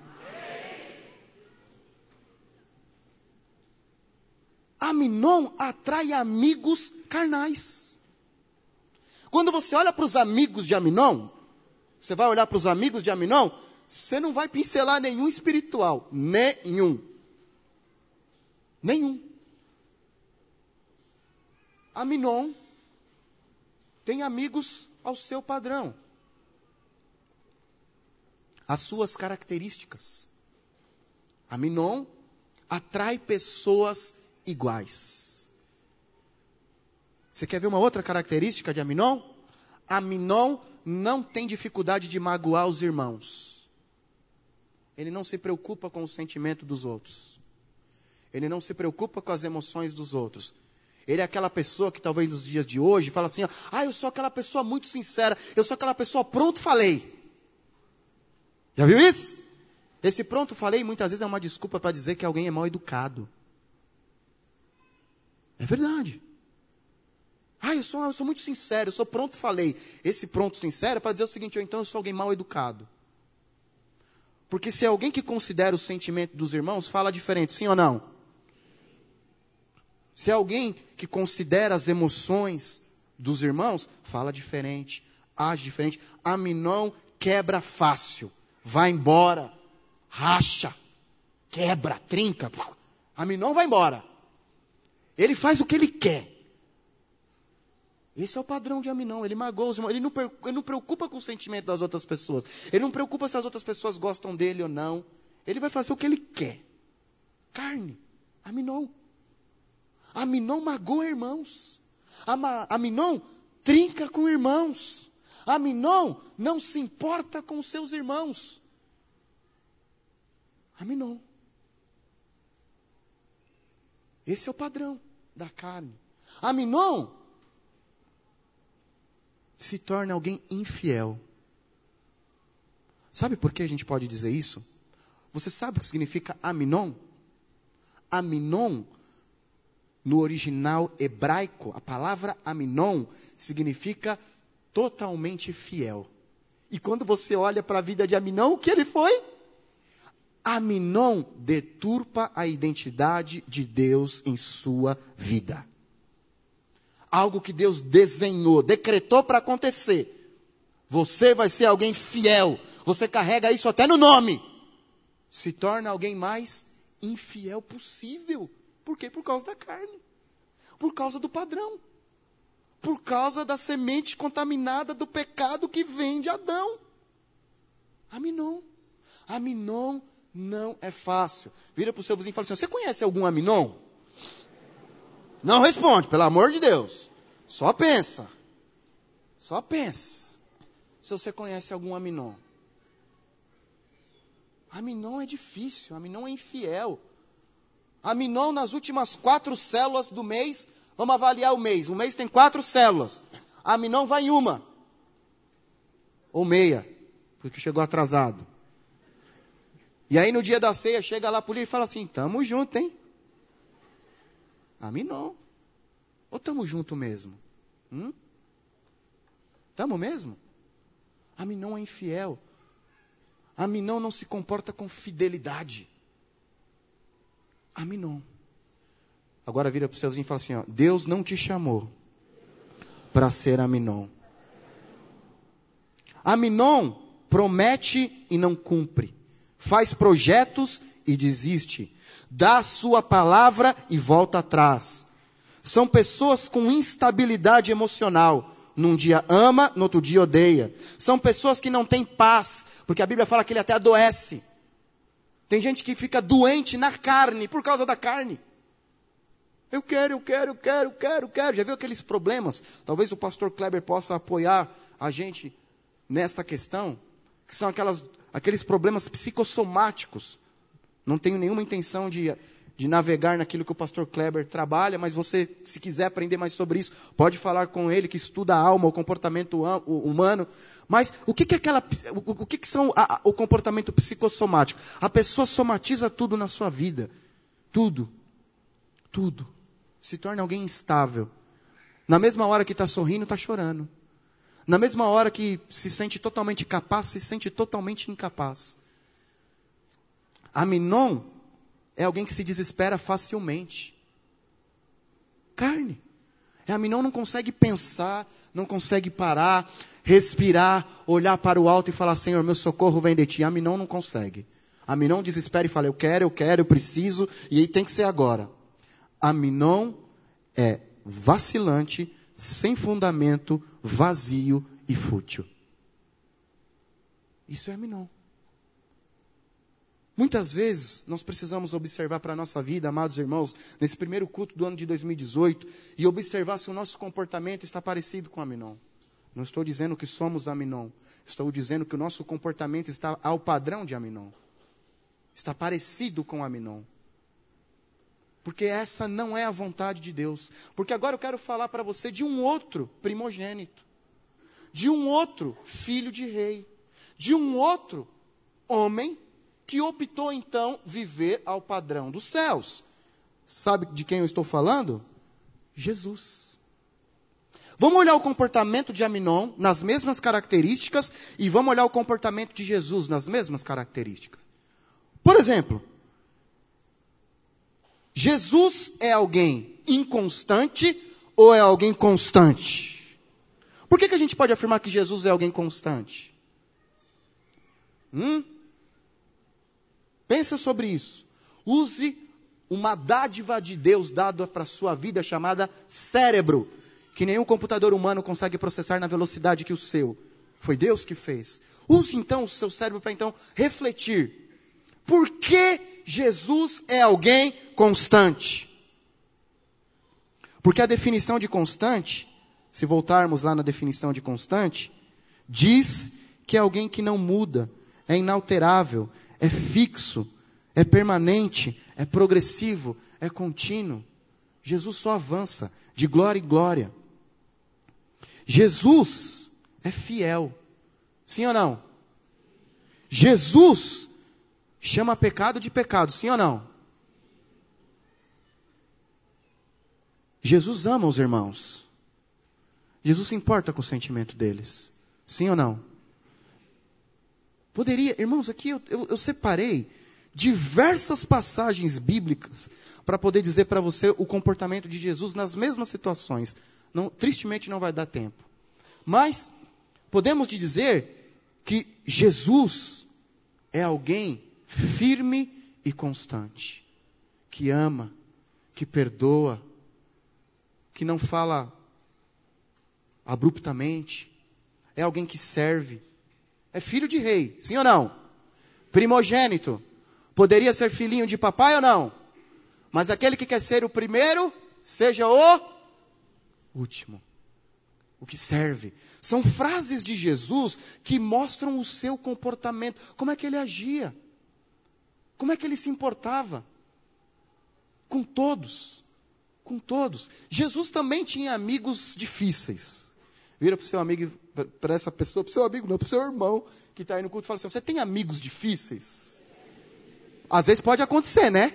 Aminon atrai amigos carnais. Quando você olha para os amigos de Aminon, você vai olhar para os amigos de Aminon, você não vai pincelar nenhum espiritual. Nenhum. Nenhum. Aminon tem amigos ao seu padrão. As suas características. Aminon atrai pessoas iguais. Você quer ver uma outra característica de Aminon? Aminon não tem dificuldade de magoar os irmãos. Ele não se preocupa com o sentimento dos outros. Ele não se preocupa com as emoções dos outros. Ele é aquela pessoa que talvez nos dias de hoje fala assim, ah, eu sou aquela pessoa muito sincera, eu sou aquela pessoa pronto falei. Já viu isso? Esse pronto falei muitas vezes é uma desculpa para dizer que alguém é mal educado. É verdade. Ah, eu sou, eu sou muito sincero, eu sou pronto falei. Esse pronto sincero é para dizer o seguinte, ou então eu sou alguém mal educado. Porque se é alguém que considera o sentimento dos irmãos, fala diferente, sim ou não? Se é alguém que considera as emoções dos irmãos, fala diferente, age diferente. Aminon quebra fácil, vai embora, racha, quebra, trinca. Aminon vai embora. Ele faz o que ele quer. Esse é o padrão de Aminon. Ele magoa os irmãos. Ele não, ele não preocupa com o sentimento das outras pessoas. Ele não preocupa se as outras pessoas gostam dele ou não. Ele vai fazer o que ele quer. Carne. Aminon. Aminon magoa irmãos. Ama, Aminon trinca com irmãos. Aminon não se importa com seus irmãos. Aminon. Esse é o padrão da carne. Aminon se torna alguém infiel. Sabe por que a gente pode dizer isso? Você sabe o que significa Aminon? Aminon, no original hebraico, a palavra Aminon significa totalmente fiel. E quando você olha para a vida de Aminon, o que ele foi? Aminon deturpa a identidade de Deus em sua vida. Algo que Deus desenhou, decretou para acontecer. Você vai ser alguém fiel. Você carrega isso até no nome. Se torna alguém mais infiel possível. Por quê? Por causa da carne. Por causa do padrão. por causa da semente contaminada do pecado que vem de Adão. Aminon. Aminon não é fácil. Vira para o seu vizinho e fala assim: você conhece algum Aminon? Não responde, pelo amor de Deus. Só pensa. Só pensa. Se você conhece algum Aminon. Aminon é difícil, Aminon é infiel. Aminon, nas últimas quatro células do mês, vamos avaliar o mês. O mês tem quatro células. Aminon vai em uma. Ou meia, porque chegou atrasado. E aí no dia da ceia, chega lá a polícia e fala assim: tamo junto, hein? Aminon. Ou tamo junto mesmo? Hum? Tamo mesmo? Aminon é infiel. Aminon não se comporta com fidelidade. Aminon. Agora vira para o seu vizinho e fala assim: ó, Deus não te chamou para ser Aminon. Aminon promete e não cumpre. Faz projetos e desiste. Dá a sua palavra e volta atrás. São pessoas com instabilidade emocional. Num dia ama, no outro dia odeia. São pessoas que não têm paz, porque a Bíblia fala que ele até adoece. Tem gente que fica doente na carne, por causa da carne. Eu quero, eu quero, eu quero, eu quero, eu quero. Já viu aqueles problemas? Talvez o pastor Kleber possa apoiar a gente nesta questão, que são aquelas, aqueles problemas psicossomáticos. Não tenho nenhuma intenção de... de navegar naquilo que o pastor Kleber trabalha, mas você, se quiser aprender mais sobre isso, pode falar com ele, que estuda a alma, o comportamento humano. Mas o que, que, é aquela, o, o que, que são a, a, o comportamento psicossomático? A pessoa somatiza tudo na sua vida. Tudo. Tudo. Se torna alguém instável. Na mesma hora que está sorrindo, está chorando. Na mesma hora que se sente totalmente capaz, se sente totalmente incapaz. Aminon é alguém que se desespera facilmente. Carne. É, Aminon não consegue pensar, não consegue parar, respirar, olhar para o alto e falar: Senhor, meu socorro vem de ti. Aminon não consegue. Aminon desespera e fala: eu quero, eu quero, eu preciso, e aí tem que ser agora. Aminon é vacilante, sem fundamento, vazio e fútil. Isso é Aminon. Muitas vezes, nós precisamos observar para a nossa vida, amados irmãos, nesse primeiro culto do ano de dois mil e dezoito, e observar se o nosso comportamento está parecido com Aminon. Não estou dizendo que somos Aminon, estou dizendo que o nosso comportamento está ao padrão de Aminon. Está parecido com Aminon. Porque essa não é a vontade de Deus. Porque agora eu quero falar para você de um outro primogênito, de um outro filho de rei, de um outro homem que optou, então, viver ao padrão dos céus. Sabe de quem eu estou falando? Jesus. Vamos olhar o comportamento de Aminon nas mesmas características e vamos olhar o comportamento de Jesus nas mesmas características. Por exemplo, Jesus é alguém inconstante ou é alguém constante? Por que, que a gente pode afirmar que Jesus é alguém constante? Hum? Pensa sobre isso. Use uma dádiva de Deus dada para a sua vida chamada cérebro, que nenhum computador humano consegue processar na velocidade que o seu. Foi Deus que fez. Use então o seu cérebro para então refletir. Por que Jesus é alguém constante? Porque a definição de constante, se voltarmos lá na definição de constante, diz que é alguém que não muda, é inalterável, é fixo, é permanente, é progressivo, é contínuo. Jesus só avança de glória em glória. Jesus é fiel. Sim ou não? Jesus chama pecado de pecado. Sim ou não? Jesus ama os irmãos. Jesus se importa com o sentimento deles. Sim ou não? Poderia, irmãos, aqui eu, eu, eu separei diversas passagens bíblicas para poder dizer para você o comportamento de Jesus nas mesmas situações. Não, tristemente não vai dar tempo. Mas podemos dizer que Jesus é alguém firme e constante, que ama, que perdoa, que não fala abruptamente. É alguém que serve. É filho de rei, sim ou não? Primogênito. Poderia ser filhinho de papai ou não? Mas aquele que quer ser o primeiro, seja o último. O que serve. São frases de Jesus que mostram o seu comportamento. Como é que ele agia? Como é que ele se importava? Com todos. Com todos. Jesus também tinha amigos difíceis. Vira para o seu amigo, para essa pessoa, para o seu amigo, não, para o seu irmão que está aí no culto e fala assim: você tem amigos difíceis? Às vezes pode acontecer, né?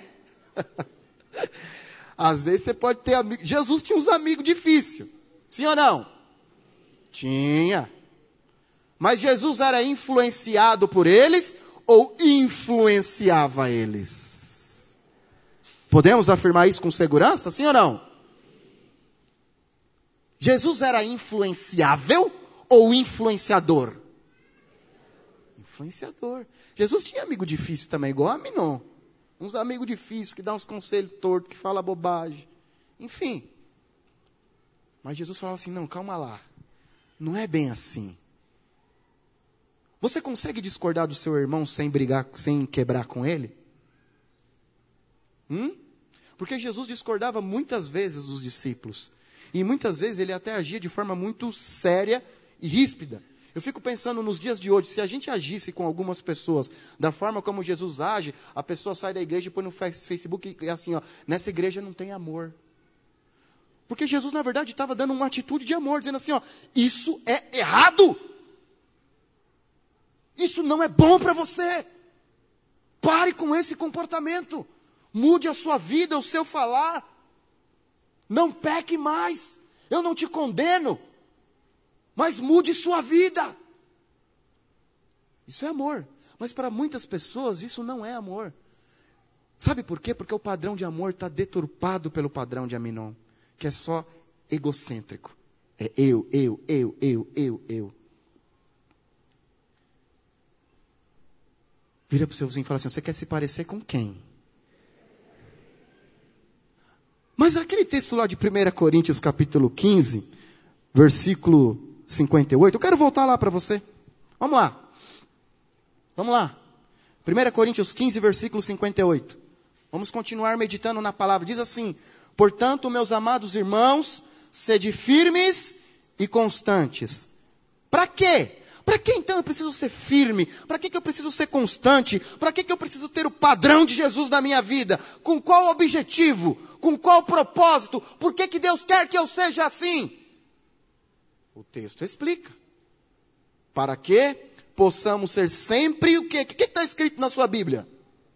Às vezes você pode ter amigos. Jesus tinha uns amigos difíceis. Sim ou não? Tinha. Mas Jesus era influenciado por eles ou influenciava eles? Podemos afirmar isso com segurança? Sim ou não? Jesus era influenciável ou influenciador? Influenciador. Jesus tinha amigo difícil também, igual a Minon. Uns amigos difíceis que dão uns conselhos tortos, que falam bobagem. Enfim. Mas Jesus falava assim: não, calma lá. Não é bem assim. Você consegue discordar do seu irmão sem brigar, sem quebrar com ele? Hum? Porque Jesus discordava muitas vezes dos discípulos. E muitas vezes ele até agia de forma muito séria e ríspida. Eu fico pensando nos dias de hoje, se a gente agisse com algumas pessoas da forma como Jesus age, a pessoa sai da igreja e põe no Facebook e é assim, ó, nessa igreja não tem amor. Porque Jesus, na verdade, estava dando uma atitude de amor, dizendo assim, ó, isso é errado. Isso não é bom para você. Pare com esse comportamento. Mude a sua vida, o seu falar. Não peque mais. Eu não te condeno. Mas mude sua vida. Isso é amor. Mas para muitas pessoas isso não é amor. Sabe por quê? Porque o padrão de amor está deturpado pelo padrão de Aminon, que é só egocêntrico. É eu, eu, eu, eu, eu, eu. Vira para o seu vizinho e fala assim: você quer se parecer com quem? Mas aquele texto lá de primeira Coríntios capítulo quinze, versículo cinquenta e oito, eu quero voltar lá para você. Vamos lá. Vamos lá. primeira Coríntios quinze, versículo cinquenta e oito. Vamos continuar meditando na palavra. Diz assim: portanto, meus amados irmãos, sede firmes e constantes. Para quê? Para que então eu preciso ser firme? Para que, que eu preciso ser constante? Para que, que eu preciso ter o padrão de Jesus na minha vida? Com qual objetivo? Com qual propósito? Por que, que Deus quer que eu seja assim? O texto explica. Para que possamos ser sempre o quê? O que está escrito na sua Bíblia?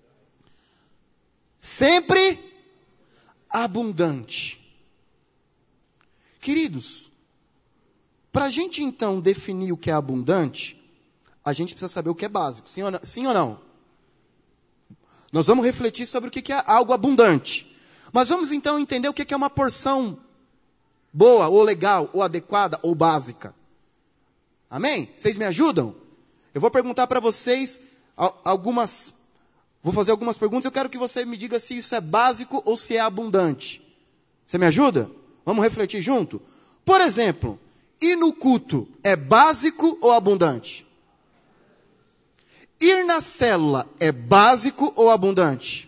Sempre abundante. Queridos, para a gente então definir o que é abundante, a gente precisa saber o que é básico, sim ou não? Sim ou não? Nós vamos refletir sobre o que é algo abundante. Mas vamos então entender o que é uma porção boa, ou legal, ou adequada, ou básica. Amém? Vocês me ajudam? Eu vou perguntar para vocês algumas, vou fazer algumas perguntas, eu quero que você me diga se isso é básico ou se é abundante. Você me ajuda? Vamos refletir junto? Por exemplo, ir no culto é básico ou abundante? Ir na célula é básico ou abundante?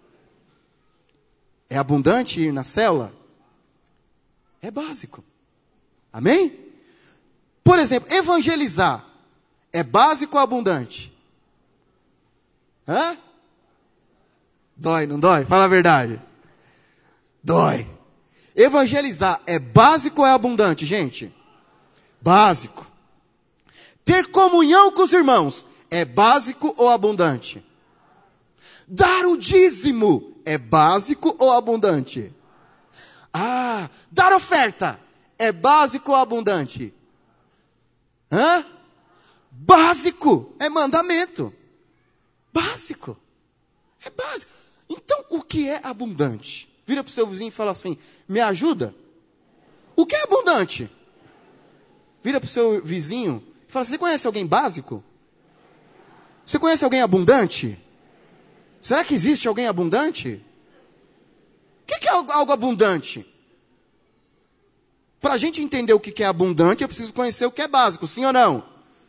É abundante ir na célula? É básico. Amém? Por exemplo, evangelizar é básico ou abundante? Hã? Dói, não dói? Fala a verdade. Dói. Evangelizar é básico ou é abundante, gente? Básico. Ter comunhão com os irmãos é básico ou abundante? Dar o dízimo é básico ou abundante? Ah, dar oferta é básico ou abundante? Hã? Básico, é mandamento. Básico. É básico. Então, o que é abundante? Vira para o seu vizinho e fala assim: me ajuda? O que é abundante? Vira para o seu vizinho e fala: você conhece alguém básico? Você conhece alguém abundante? Será que existe alguém abundante? O que é algo abundante? Para a gente entender o que é abundante, eu preciso conhecer o que é básico, sim ou não?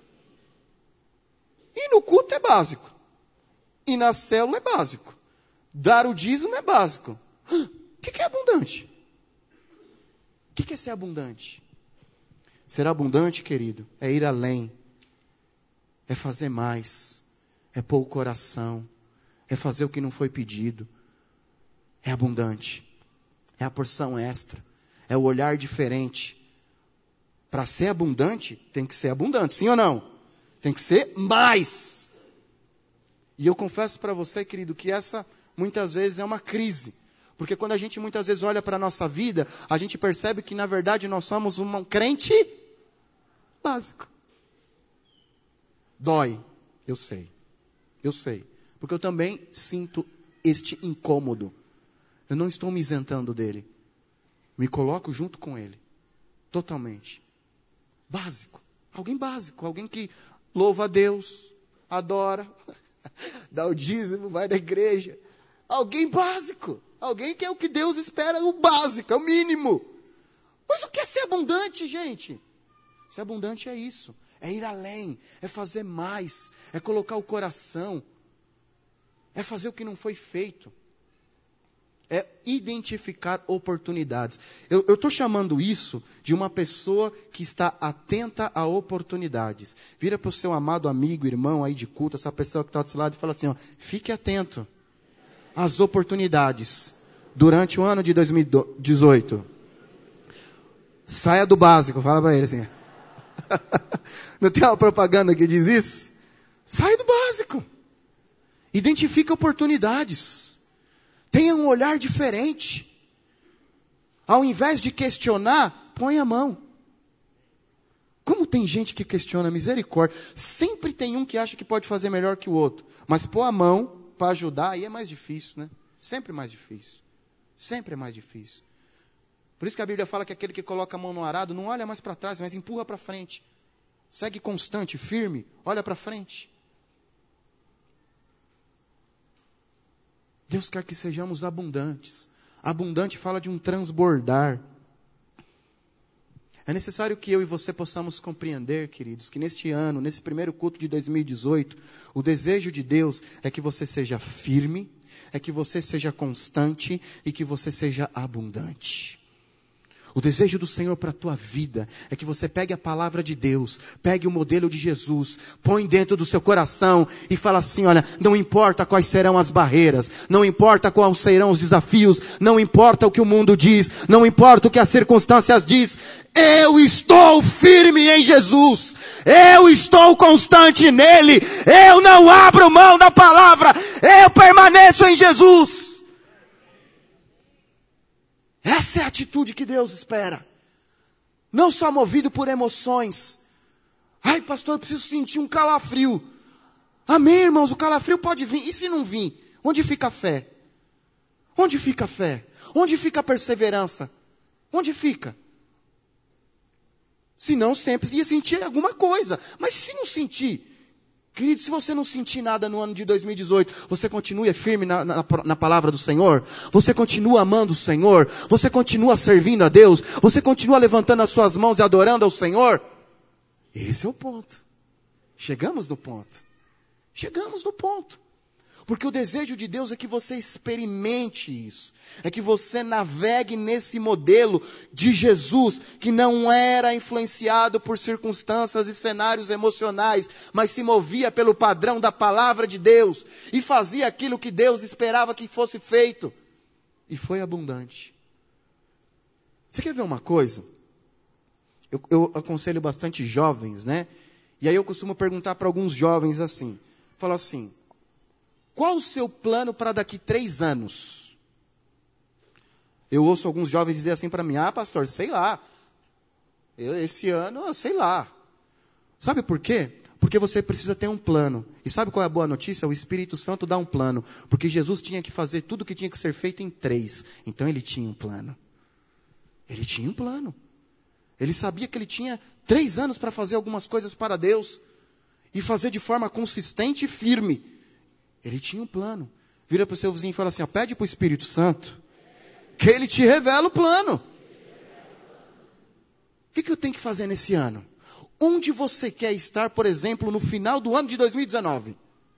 E no culto é básico. E na célula é básico. Dar o dízimo é básico. O que é abundante? O que é ser abundante? Ser abundante, querido, é ir além. É fazer mais. É pôr o coração. É fazer o que não foi pedido. É abundante. É a porção extra. É o olhar diferente. Para ser abundante, tem que ser abundante, sim ou não? Tem que ser mais. E eu confesso para você, querido, que essa muitas vezes é uma crise. Porque quando a gente muitas vezes olha para a nossa vida, a gente percebe que na verdade nós somos um crente básico. Dói, eu sei. Eu sei. Porque eu também sinto este incômodo. Eu não estou me isentando dele. Me coloco junto com ele. Totalmente. Básico. Alguém básico. Alguém que louva a Deus, adora, dá o dízimo, vai na igreja. Alguém básico. Alguém que é o que Deus espera, o básico, é o mínimo. Mas o que é ser abundante, gente? Ser abundante é isso. É ir além, é fazer mais, é colocar o coração, é fazer o que não foi feito. É identificar oportunidades. Eu estou chamando isso de uma pessoa que está atenta a oportunidades. Vira para o seu amado amigo, irmão aí de culto, essa pessoa que está do seu lado e fala assim, ó, fique atento às oportunidades durante o ano de dois mil e dezoito. Saia do básico, fala para ele assim. Não tem uma propaganda que diz isso? Saia do básico. Identifique oportunidades. Tenha um olhar diferente. Ao invés de questionar, põe a mão. Como tem gente que questiona, misericórdia. Sempre tem um que acha que pode fazer melhor que o outro. Mas pôr a mão para ajudar, aí é mais difícil, né? Sempre mais difícil. Sempre é mais difícil. Por isso que a Bíblia fala que aquele que coloca a mão no arado, não olha mais para trás, mas empurra para frente. Segue constante, firme, olha para frente. Deus quer que sejamos abundantes. Abundante fala de um transbordar. É necessário que eu e você possamos compreender, queridos, que neste ano, nesse primeiro culto de dois mil e dezoito, o desejo de Deus é que você seja firme, é que você seja constante e que você seja abundante. O desejo do Senhor para a tua vida é que você pegue a palavra de Deus, pegue o modelo de Jesus, põe dentro do seu coração e fala assim, olha, não importa quais serão as barreiras, não importa quais serão os desafios, não importa o que o mundo diz, não importa o que as circunstâncias diz, eu estou firme em Jesus, eu estou constante nele, eu não abro mão da palavra, eu permaneço em Jesus. Essa é a atitude que Deus espera. Não só movido por emoções. Ai, pastor, eu preciso sentir um calafrio. Amém, irmãos, o calafrio pode vir. E se não vir? Onde fica a fé? Onde fica a fé? Onde fica a perseverança? Onde fica? Se não, sempre ia sentir alguma coisa. Mas se não sentir? Querido, se você não sentir nada no ano de dois mil e dezoito, você continua firme na, na, na palavra do Senhor? Você continua amando o Senhor? Você continua servindo a Deus? Você continua levantando as suas mãos e adorando ao Senhor? Esse é o ponto. Chegamos no ponto. Chegamos no ponto. Porque o desejo de Deus é que você experimente isso. É que você navegue nesse modelo de Jesus, que não era influenciado por circunstâncias e cenários emocionais, mas se movia pelo padrão da palavra de Deus, e fazia aquilo que Deus esperava que fosse feito. E foi abundante. Você quer ver uma coisa? Eu, eu aconselho bastante jovens, né? E aí eu costumo perguntar para alguns jovens assim, falo assim, qual o seu plano para daqui três anos? Eu ouço alguns jovens dizer assim para mim, ah, pastor, sei lá. Eu, esse ano, sei lá. Sabe por quê? Porque você precisa ter um plano. E sabe qual é a boa notícia? O Espírito Santo dá um plano. Porque Jesus tinha que fazer tudo o que tinha que ser feito em três. Então ele tinha um plano. Ele tinha um plano. Ele sabia que ele tinha três anos para fazer algumas coisas para Deus. E fazer de forma consistente e firme. Ele tinha um plano. Vira para o seu vizinho e fala assim, ó, pede para o Espírito Santo que ele te revela o plano. O que, que eu tenho que fazer nesse ano? Onde você quer estar, por exemplo, no final do ano de dois mil e dezenove?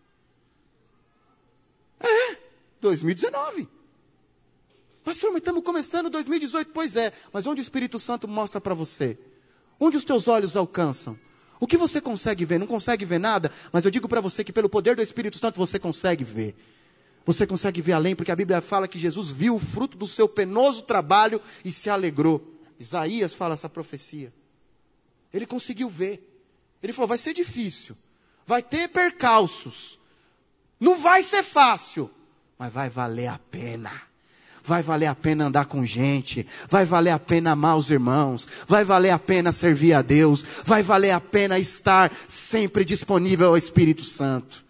É, dois mil e dezenove. Pastor, mas estamos começando dois mil e dezoito. Pois é, mas onde o Espírito Santo mostra para você? Onde os teus olhos alcançam? O que você consegue ver? Não consegue ver nada, mas eu digo para você que pelo poder do Espírito Santo você consegue ver. Você consegue ver além, porque a Bíblia fala que Jesus viu o fruto do seu penoso trabalho e se alegrou. Isaías fala essa profecia. Ele conseguiu ver. Ele falou, vai ser difícil, vai ter percalços, não vai ser fácil, mas vai valer a pena. Vai valer a pena andar com gente, vai valer a pena amar os irmãos, vai valer a pena servir a Deus, vai valer a pena estar sempre disponível ao Espírito Santo.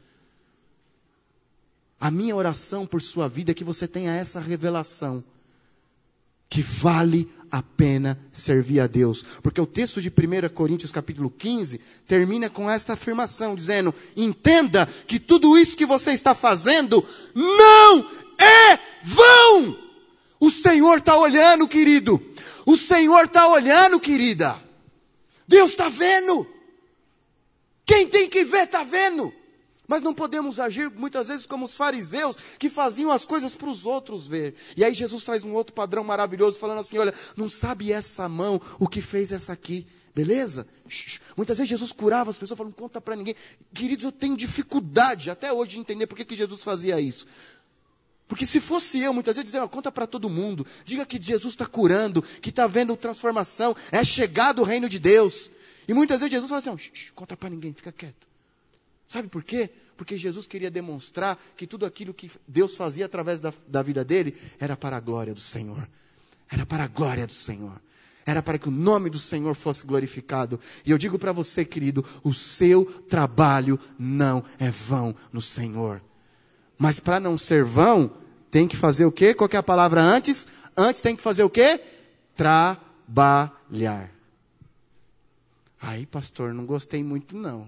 A minha oração por sua vida é que você tenha essa revelação, que vale a pena servir a Deus. Porque o texto de primeira Coríntios capítulo quinze termina com esta afirmação, dizendo, entenda que tudo isso que você está fazendo não é vão. O Senhor está olhando, querido. O Senhor está olhando, querida. Deus está vendo. Quem tem que ver está vendo. Mas não podemos agir muitas vezes como os fariseus que faziam as coisas para os outros ver. E aí Jesus traz um outro padrão maravilhoso, falando assim, olha, não sabe essa mão o que fez essa aqui. Beleza? Muitas vezes Jesus curava as pessoas, falando, não conta para ninguém. Queridos, eu tenho dificuldade até hoje de entender por que, que Jesus fazia isso. Porque se fosse eu, muitas vezes, dizer, conta para todo mundo, diga que Jesus está curando, que está vendo transformação, é chegado o reino de Deus. E muitas vezes Jesus fala assim, oh, conta para ninguém, fica quieto. Sabe por quê? Porque Jesus queria demonstrar que tudo aquilo que Deus fazia através da, da vida dele, era para a glória do Senhor. Era para a glória do Senhor. Era para que o nome do Senhor fosse glorificado. E eu digo para você, querido, o seu trabalho não é vão no Senhor. Mas para não ser vão, tem que fazer o quê? Qual que é a palavra antes? Antes tem que fazer o quê? Trabalhar. Aí, pastor, não gostei muito não.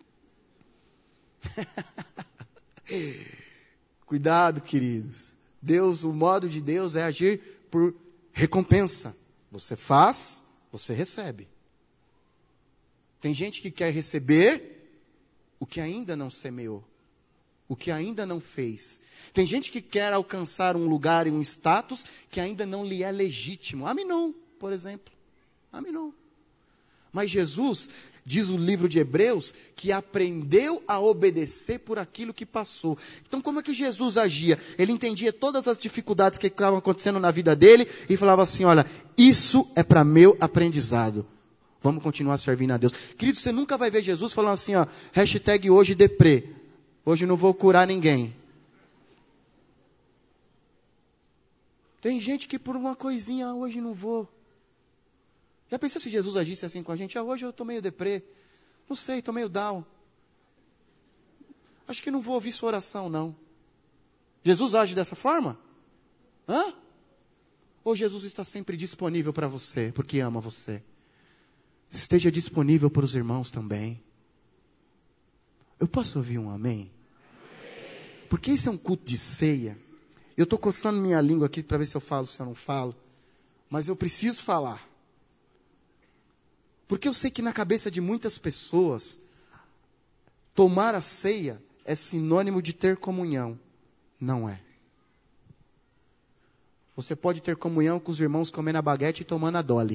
Cuidado, queridos. Deus, o modo de Deus é agir por recompensa. Você faz, você recebe. Tem gente que quer receber o que ainda não semeou. O que ainda não fez. Tem gente que quer alcançar um lugar e um status que ainda não lhe é legítimo. Aminon, por exemplo. Aminon. Mas Jesus, diz o livro de Hebreus, que aprendeu a obedecer por aquilo que passou. Então como é que Jesus agia? Ele entendia todas as dificuldades que estavam acontecendo na vida dele e falava assim, olha, isso é para meu aprendizado. Vamos continuar servindo a Deus. Querido, você nunca vai ver Jesus falando assim, ó, hashtag hoje deprê. Hoje não vou curar ninguém. Tem gente que por uma coisinha, ah, hoje não vou. Já pensou se Jesus agisse assim com a gente? Ah, hoje eu estou meio deprê. Não sei, estou meio down. Acho que não vou ouvir sua oração, não. Jesus age dessa forma? Hã? Ou Jesus está sempre disponível para você, porque ama você? Esteja disponível para os irmãos também. Eu posso ouvir um amém? Amém. Porque esse é um culto de ceia. Eu estou coçando minha língua aqui para ver se eu falo, se eu não falo. Mas eu preciso falar. Porque eu sei que na cabeça de muitas pessoas, tomar a ceia é sinônimo de ter comunhão. Não é. Você pode ter comunhão com os irmãos comendo a baguete e tomando a Dolly.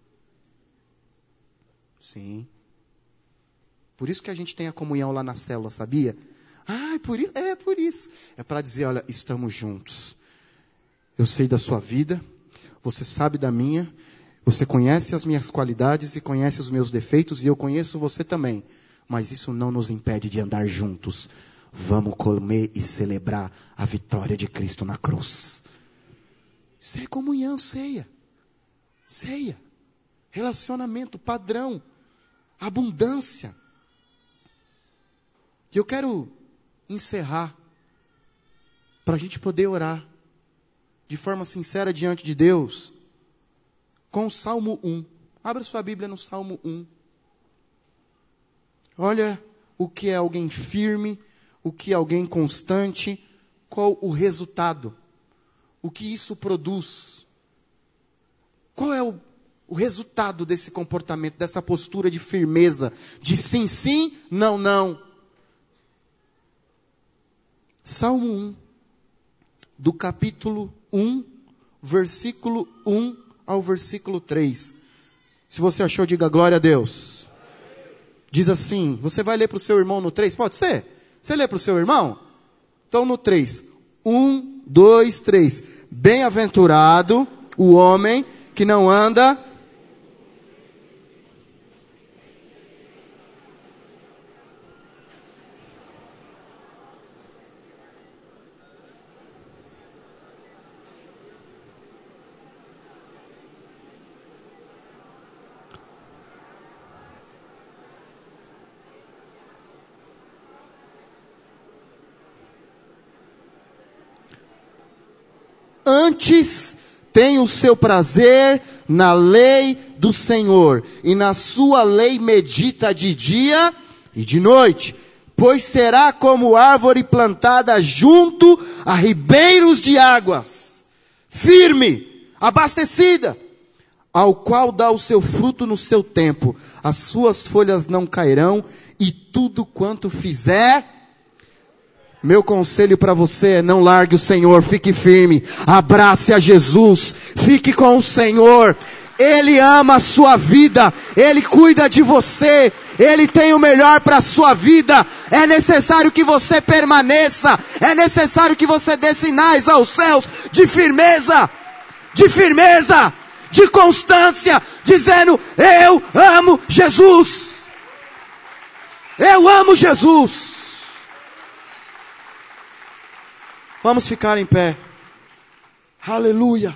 Sim. Por isso que a gente tem a comunhão lá na célula, sabia? Ah, é por isso? É por isso. É para dizer, olha, estamos juntos. Eu sei da sua vida, você sabe da minha, você conhece as minhas qualidades e conhece os meus defeitos, e eu conheço você também. Mas isso não nos impede de andar juntos. Vamos comer e celebrar a vitória de Cristo na cruz. Isso é comunhão, ceia. Ceia. Relacionamento, padrão. Abundância. E eu quero encerrar, para a gente poder orar, de forma sincera diante de Deus, com o Salmo um. Abra sua Bíblia no Salmo um. Olha o que é alguém firme, o que é alguém constante, qual o resultado, o que isso produz. Qual é o, o resultado desse comportamento, dessa postura de firmeza, de sim, sim, não, não. Salmo um, do capítulo um, versículo um ao versículo três. Se você achou, diga glória a Deus. Diz assim, você vai ler para o seu irmão no três? Pode ser? Você lê para o seu irmão? Então no três. um, dois, três. Bem-aventurado o homem que não anda... Antes tem o seu prazer na lei do Senhor, e na sua lei medita de dia e de noite, pois será como árvore plantada junto a ribeiros de águas, firme, abastecida, ao qual dá o seu fruto no seu tempo, as suas folhas não cairão, e tudo quanto fizer... Meu conselho para você é: não largue o Senhor, fique firme, abrace a Jesus, fique com o Senhor. Ele ama a sua vida, Ele cuida de você, Ele tem o melhor para a sua vida. É necessário que você permaneça, é necessário que você dê sinais aos céus de firmeza, de firmeza, de constância, dizendo: eu amo Jesus, eu amo Jesus. Vamos ficar em pé. Aleluia.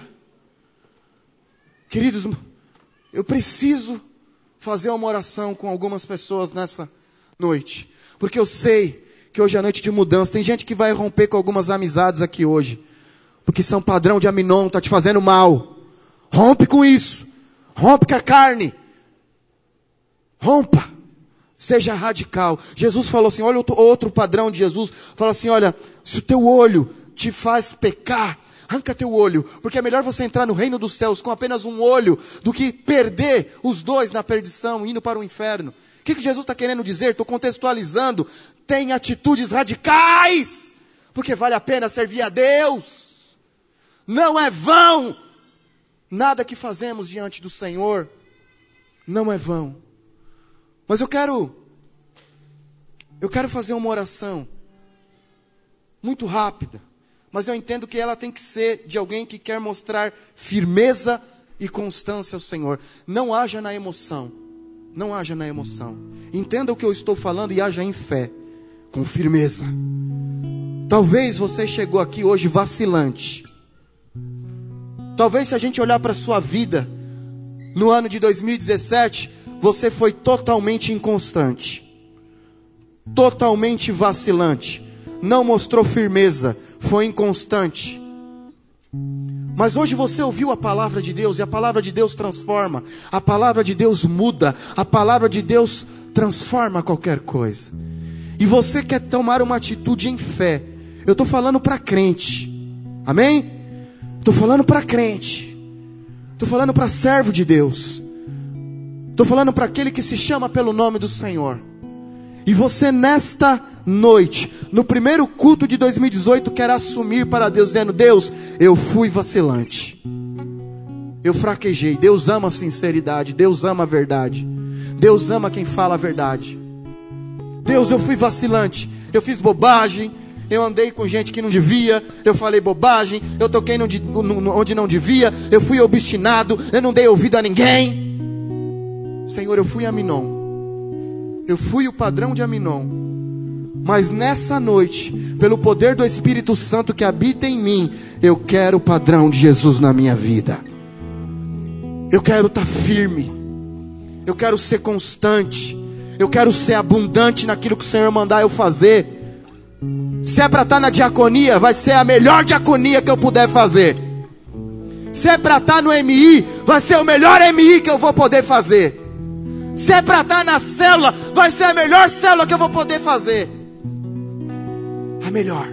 Queridos, eu preciso fazer uma oração com algumas pessoas nessa noite, porque eu sei que hoje é noite de mudança. Tem gente que vai romper com algumas amizades aqui hoje, porque são padrão de Aminon, está te fazendo mal. Rompe com isso. Rompe com a carne. Rompa. Seja radical. Jesus falou assim, olha outro, outro padrão de Jesus. Fala assim, olha, se o teu olho te faz pecar, arranca teu olho. Porque é melhor você entrar no reino dos céus com apenas um olho, do que perder os dois na perdição, indo para o inferno. O que, que Jesus está querendo dizer? Estou contextualizando. Tem atitudes radicais, porque vale a pena servir a Deus. Não é vão. Nada que fazemos diante do Senhor não é vão. Mas eu quero, eu quero fazer uma oração muito rápida, mas eu entendo que ela tem que ser de alguém que quer mostrar firmeza e constância ao Senhor. Não haja na emoção, não haja na emoção. Entenda o que eu estou falando e haja em fé, com firmeza. Talvez você chegou aqui hoje vacilante. Talvez se a gente olhar para a sua vida, no ano de dois mil e dezessete, você foi totalmente inconstante, totalmente vacilante, não mostrou firmeza, foi inconstante. Mas hoje você ouviu a palavra de Deus, e a palavra de Deus transforma, a palavra de Deus muda, a palavra de Deus transforma qualquer coisa. E você quer tomar uma atitude em fé. Eu estou falando para crente, amém? Estou falando para crente, estou falando para servo de Deus. Estou falando para aquele que se chama pelo nome do Senhor. E você nesta noite, no primeiro culto de dois mil e dezoito, quer assumir para Deus, dizendo: Deus, eu fui vacilante, eu fraquejei. Deus ama a sinceridade, Deus ama a verdade, Deus ama quem fala a verdade. Deus, eu fui vacilante, eu fiz bobagem, eu andei com gente que não devia, eu falei bobagem, eu toquei onde não devia, eu fui obstinado, eu não dei ouvido a ninguém. Senhor, eu fui Aminon, eu fui o padrão de Aminon, mas nessa noite, pelo poder do Espírito Santo que habita em mim, eu quero o padrão de Jesus na minha vida. Eu quero estar firme, eu quero ser constante, eu quero ser abundante naquilo que o Senhor mandar eu fazer. Se é para estar na diaconia, vai ser a melhor diaconia que eu puder fazer. Se é para estar no M I, vai ser o melhor M I que eu vou poder fazer. Se é para estar na célula, vai ser a melhor célula que eu vou poder fazer. A melhor.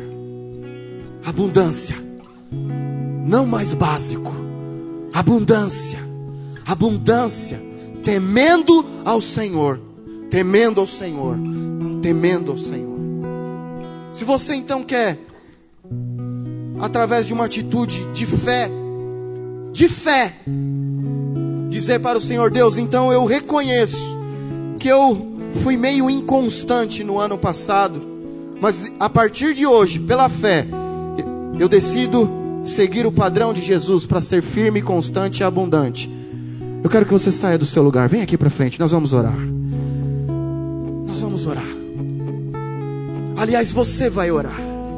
Abundância. Não mais básico. Abundância. abundância, temendo ao Senhor, temendo ao Senhor, temendo ao Senhor. Se você então quer, através de uma atitude de fé, de fé, dizer para o Senhor: Deus, então eu reconheço que eu fui meio inconstante no ano passado, mas a partir de hoje, pela fé, eu decido seguir o padrão de Jesus para ser firme, constante e abundante. Eu quero que você saia do seu lugar, vem aqui para frente, nós vamos orar. Nós vamos orar. Aliás, você vai orar.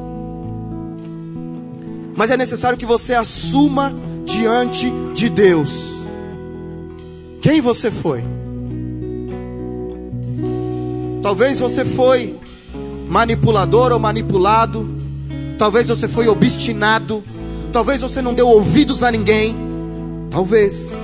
Mas é necessário que você assuma diante de Deus quem você foi. Talvez você foi manipulador ou manipulado. Talvez você foi obstinado. Talvez você não deu ouvidos a ninguém. Talvez.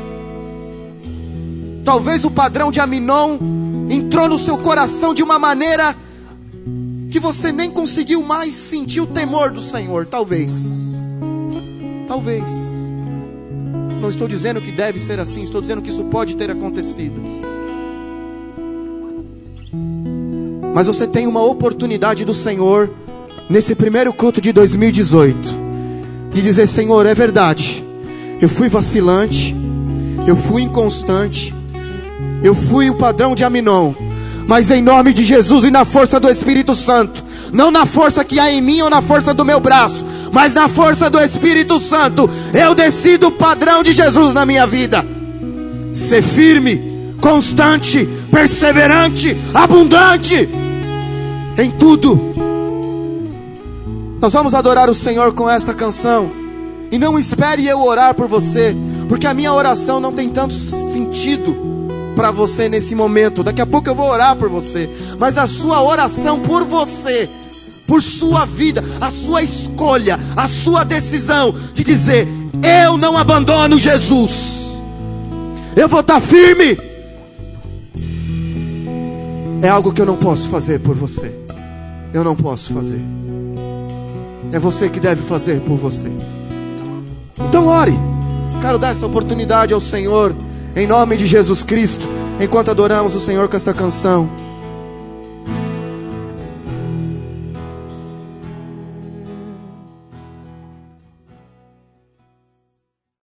Talvez o padrão de Aminon entrou no seu coração de uma maneira que você nem conseguiu mais sentir o temor do Senhor. Talvez. Talvez. Não estou dizendo que deve ser assim. Estou dizendo que isso pode ter acontecido. Mas você tem uma oportunidade do Senhor nesse primeiro culto de dois mil e dezoito de dizer: Senhor, é verdade, eu fui vacilante, eu fui inconstante, eu fui o padrão de Aminon, mas em nome de Jesus e na força do Espírito Santo, não na força que há em mim ou na força do meu braço, mas na força do Espírito Santo, eu decido o padrão de Jesus na minha vida. Ser firme, constante, perseverante, abundante em tudo. Nós vamos adorar o Senhor com esta canção. E não espere eu orar por você, porque a minha oração não tem tanto sentido para você nesse momento. Daqui a pouco eu vou orar por você, mas a sua oração por você, por sua vida, a sua escolha, a sua decisão de dizer: eu não abandono Jesus, eu vou estar firme, é algo que eu não posso fazer por você. Eu não posso fazer. É você que deve fazer por você. Então ore. Quero dar essa oportunidade ao Senhor, em nome de Jesus Cristo, enquanto adoramos o Senhor com esta canção.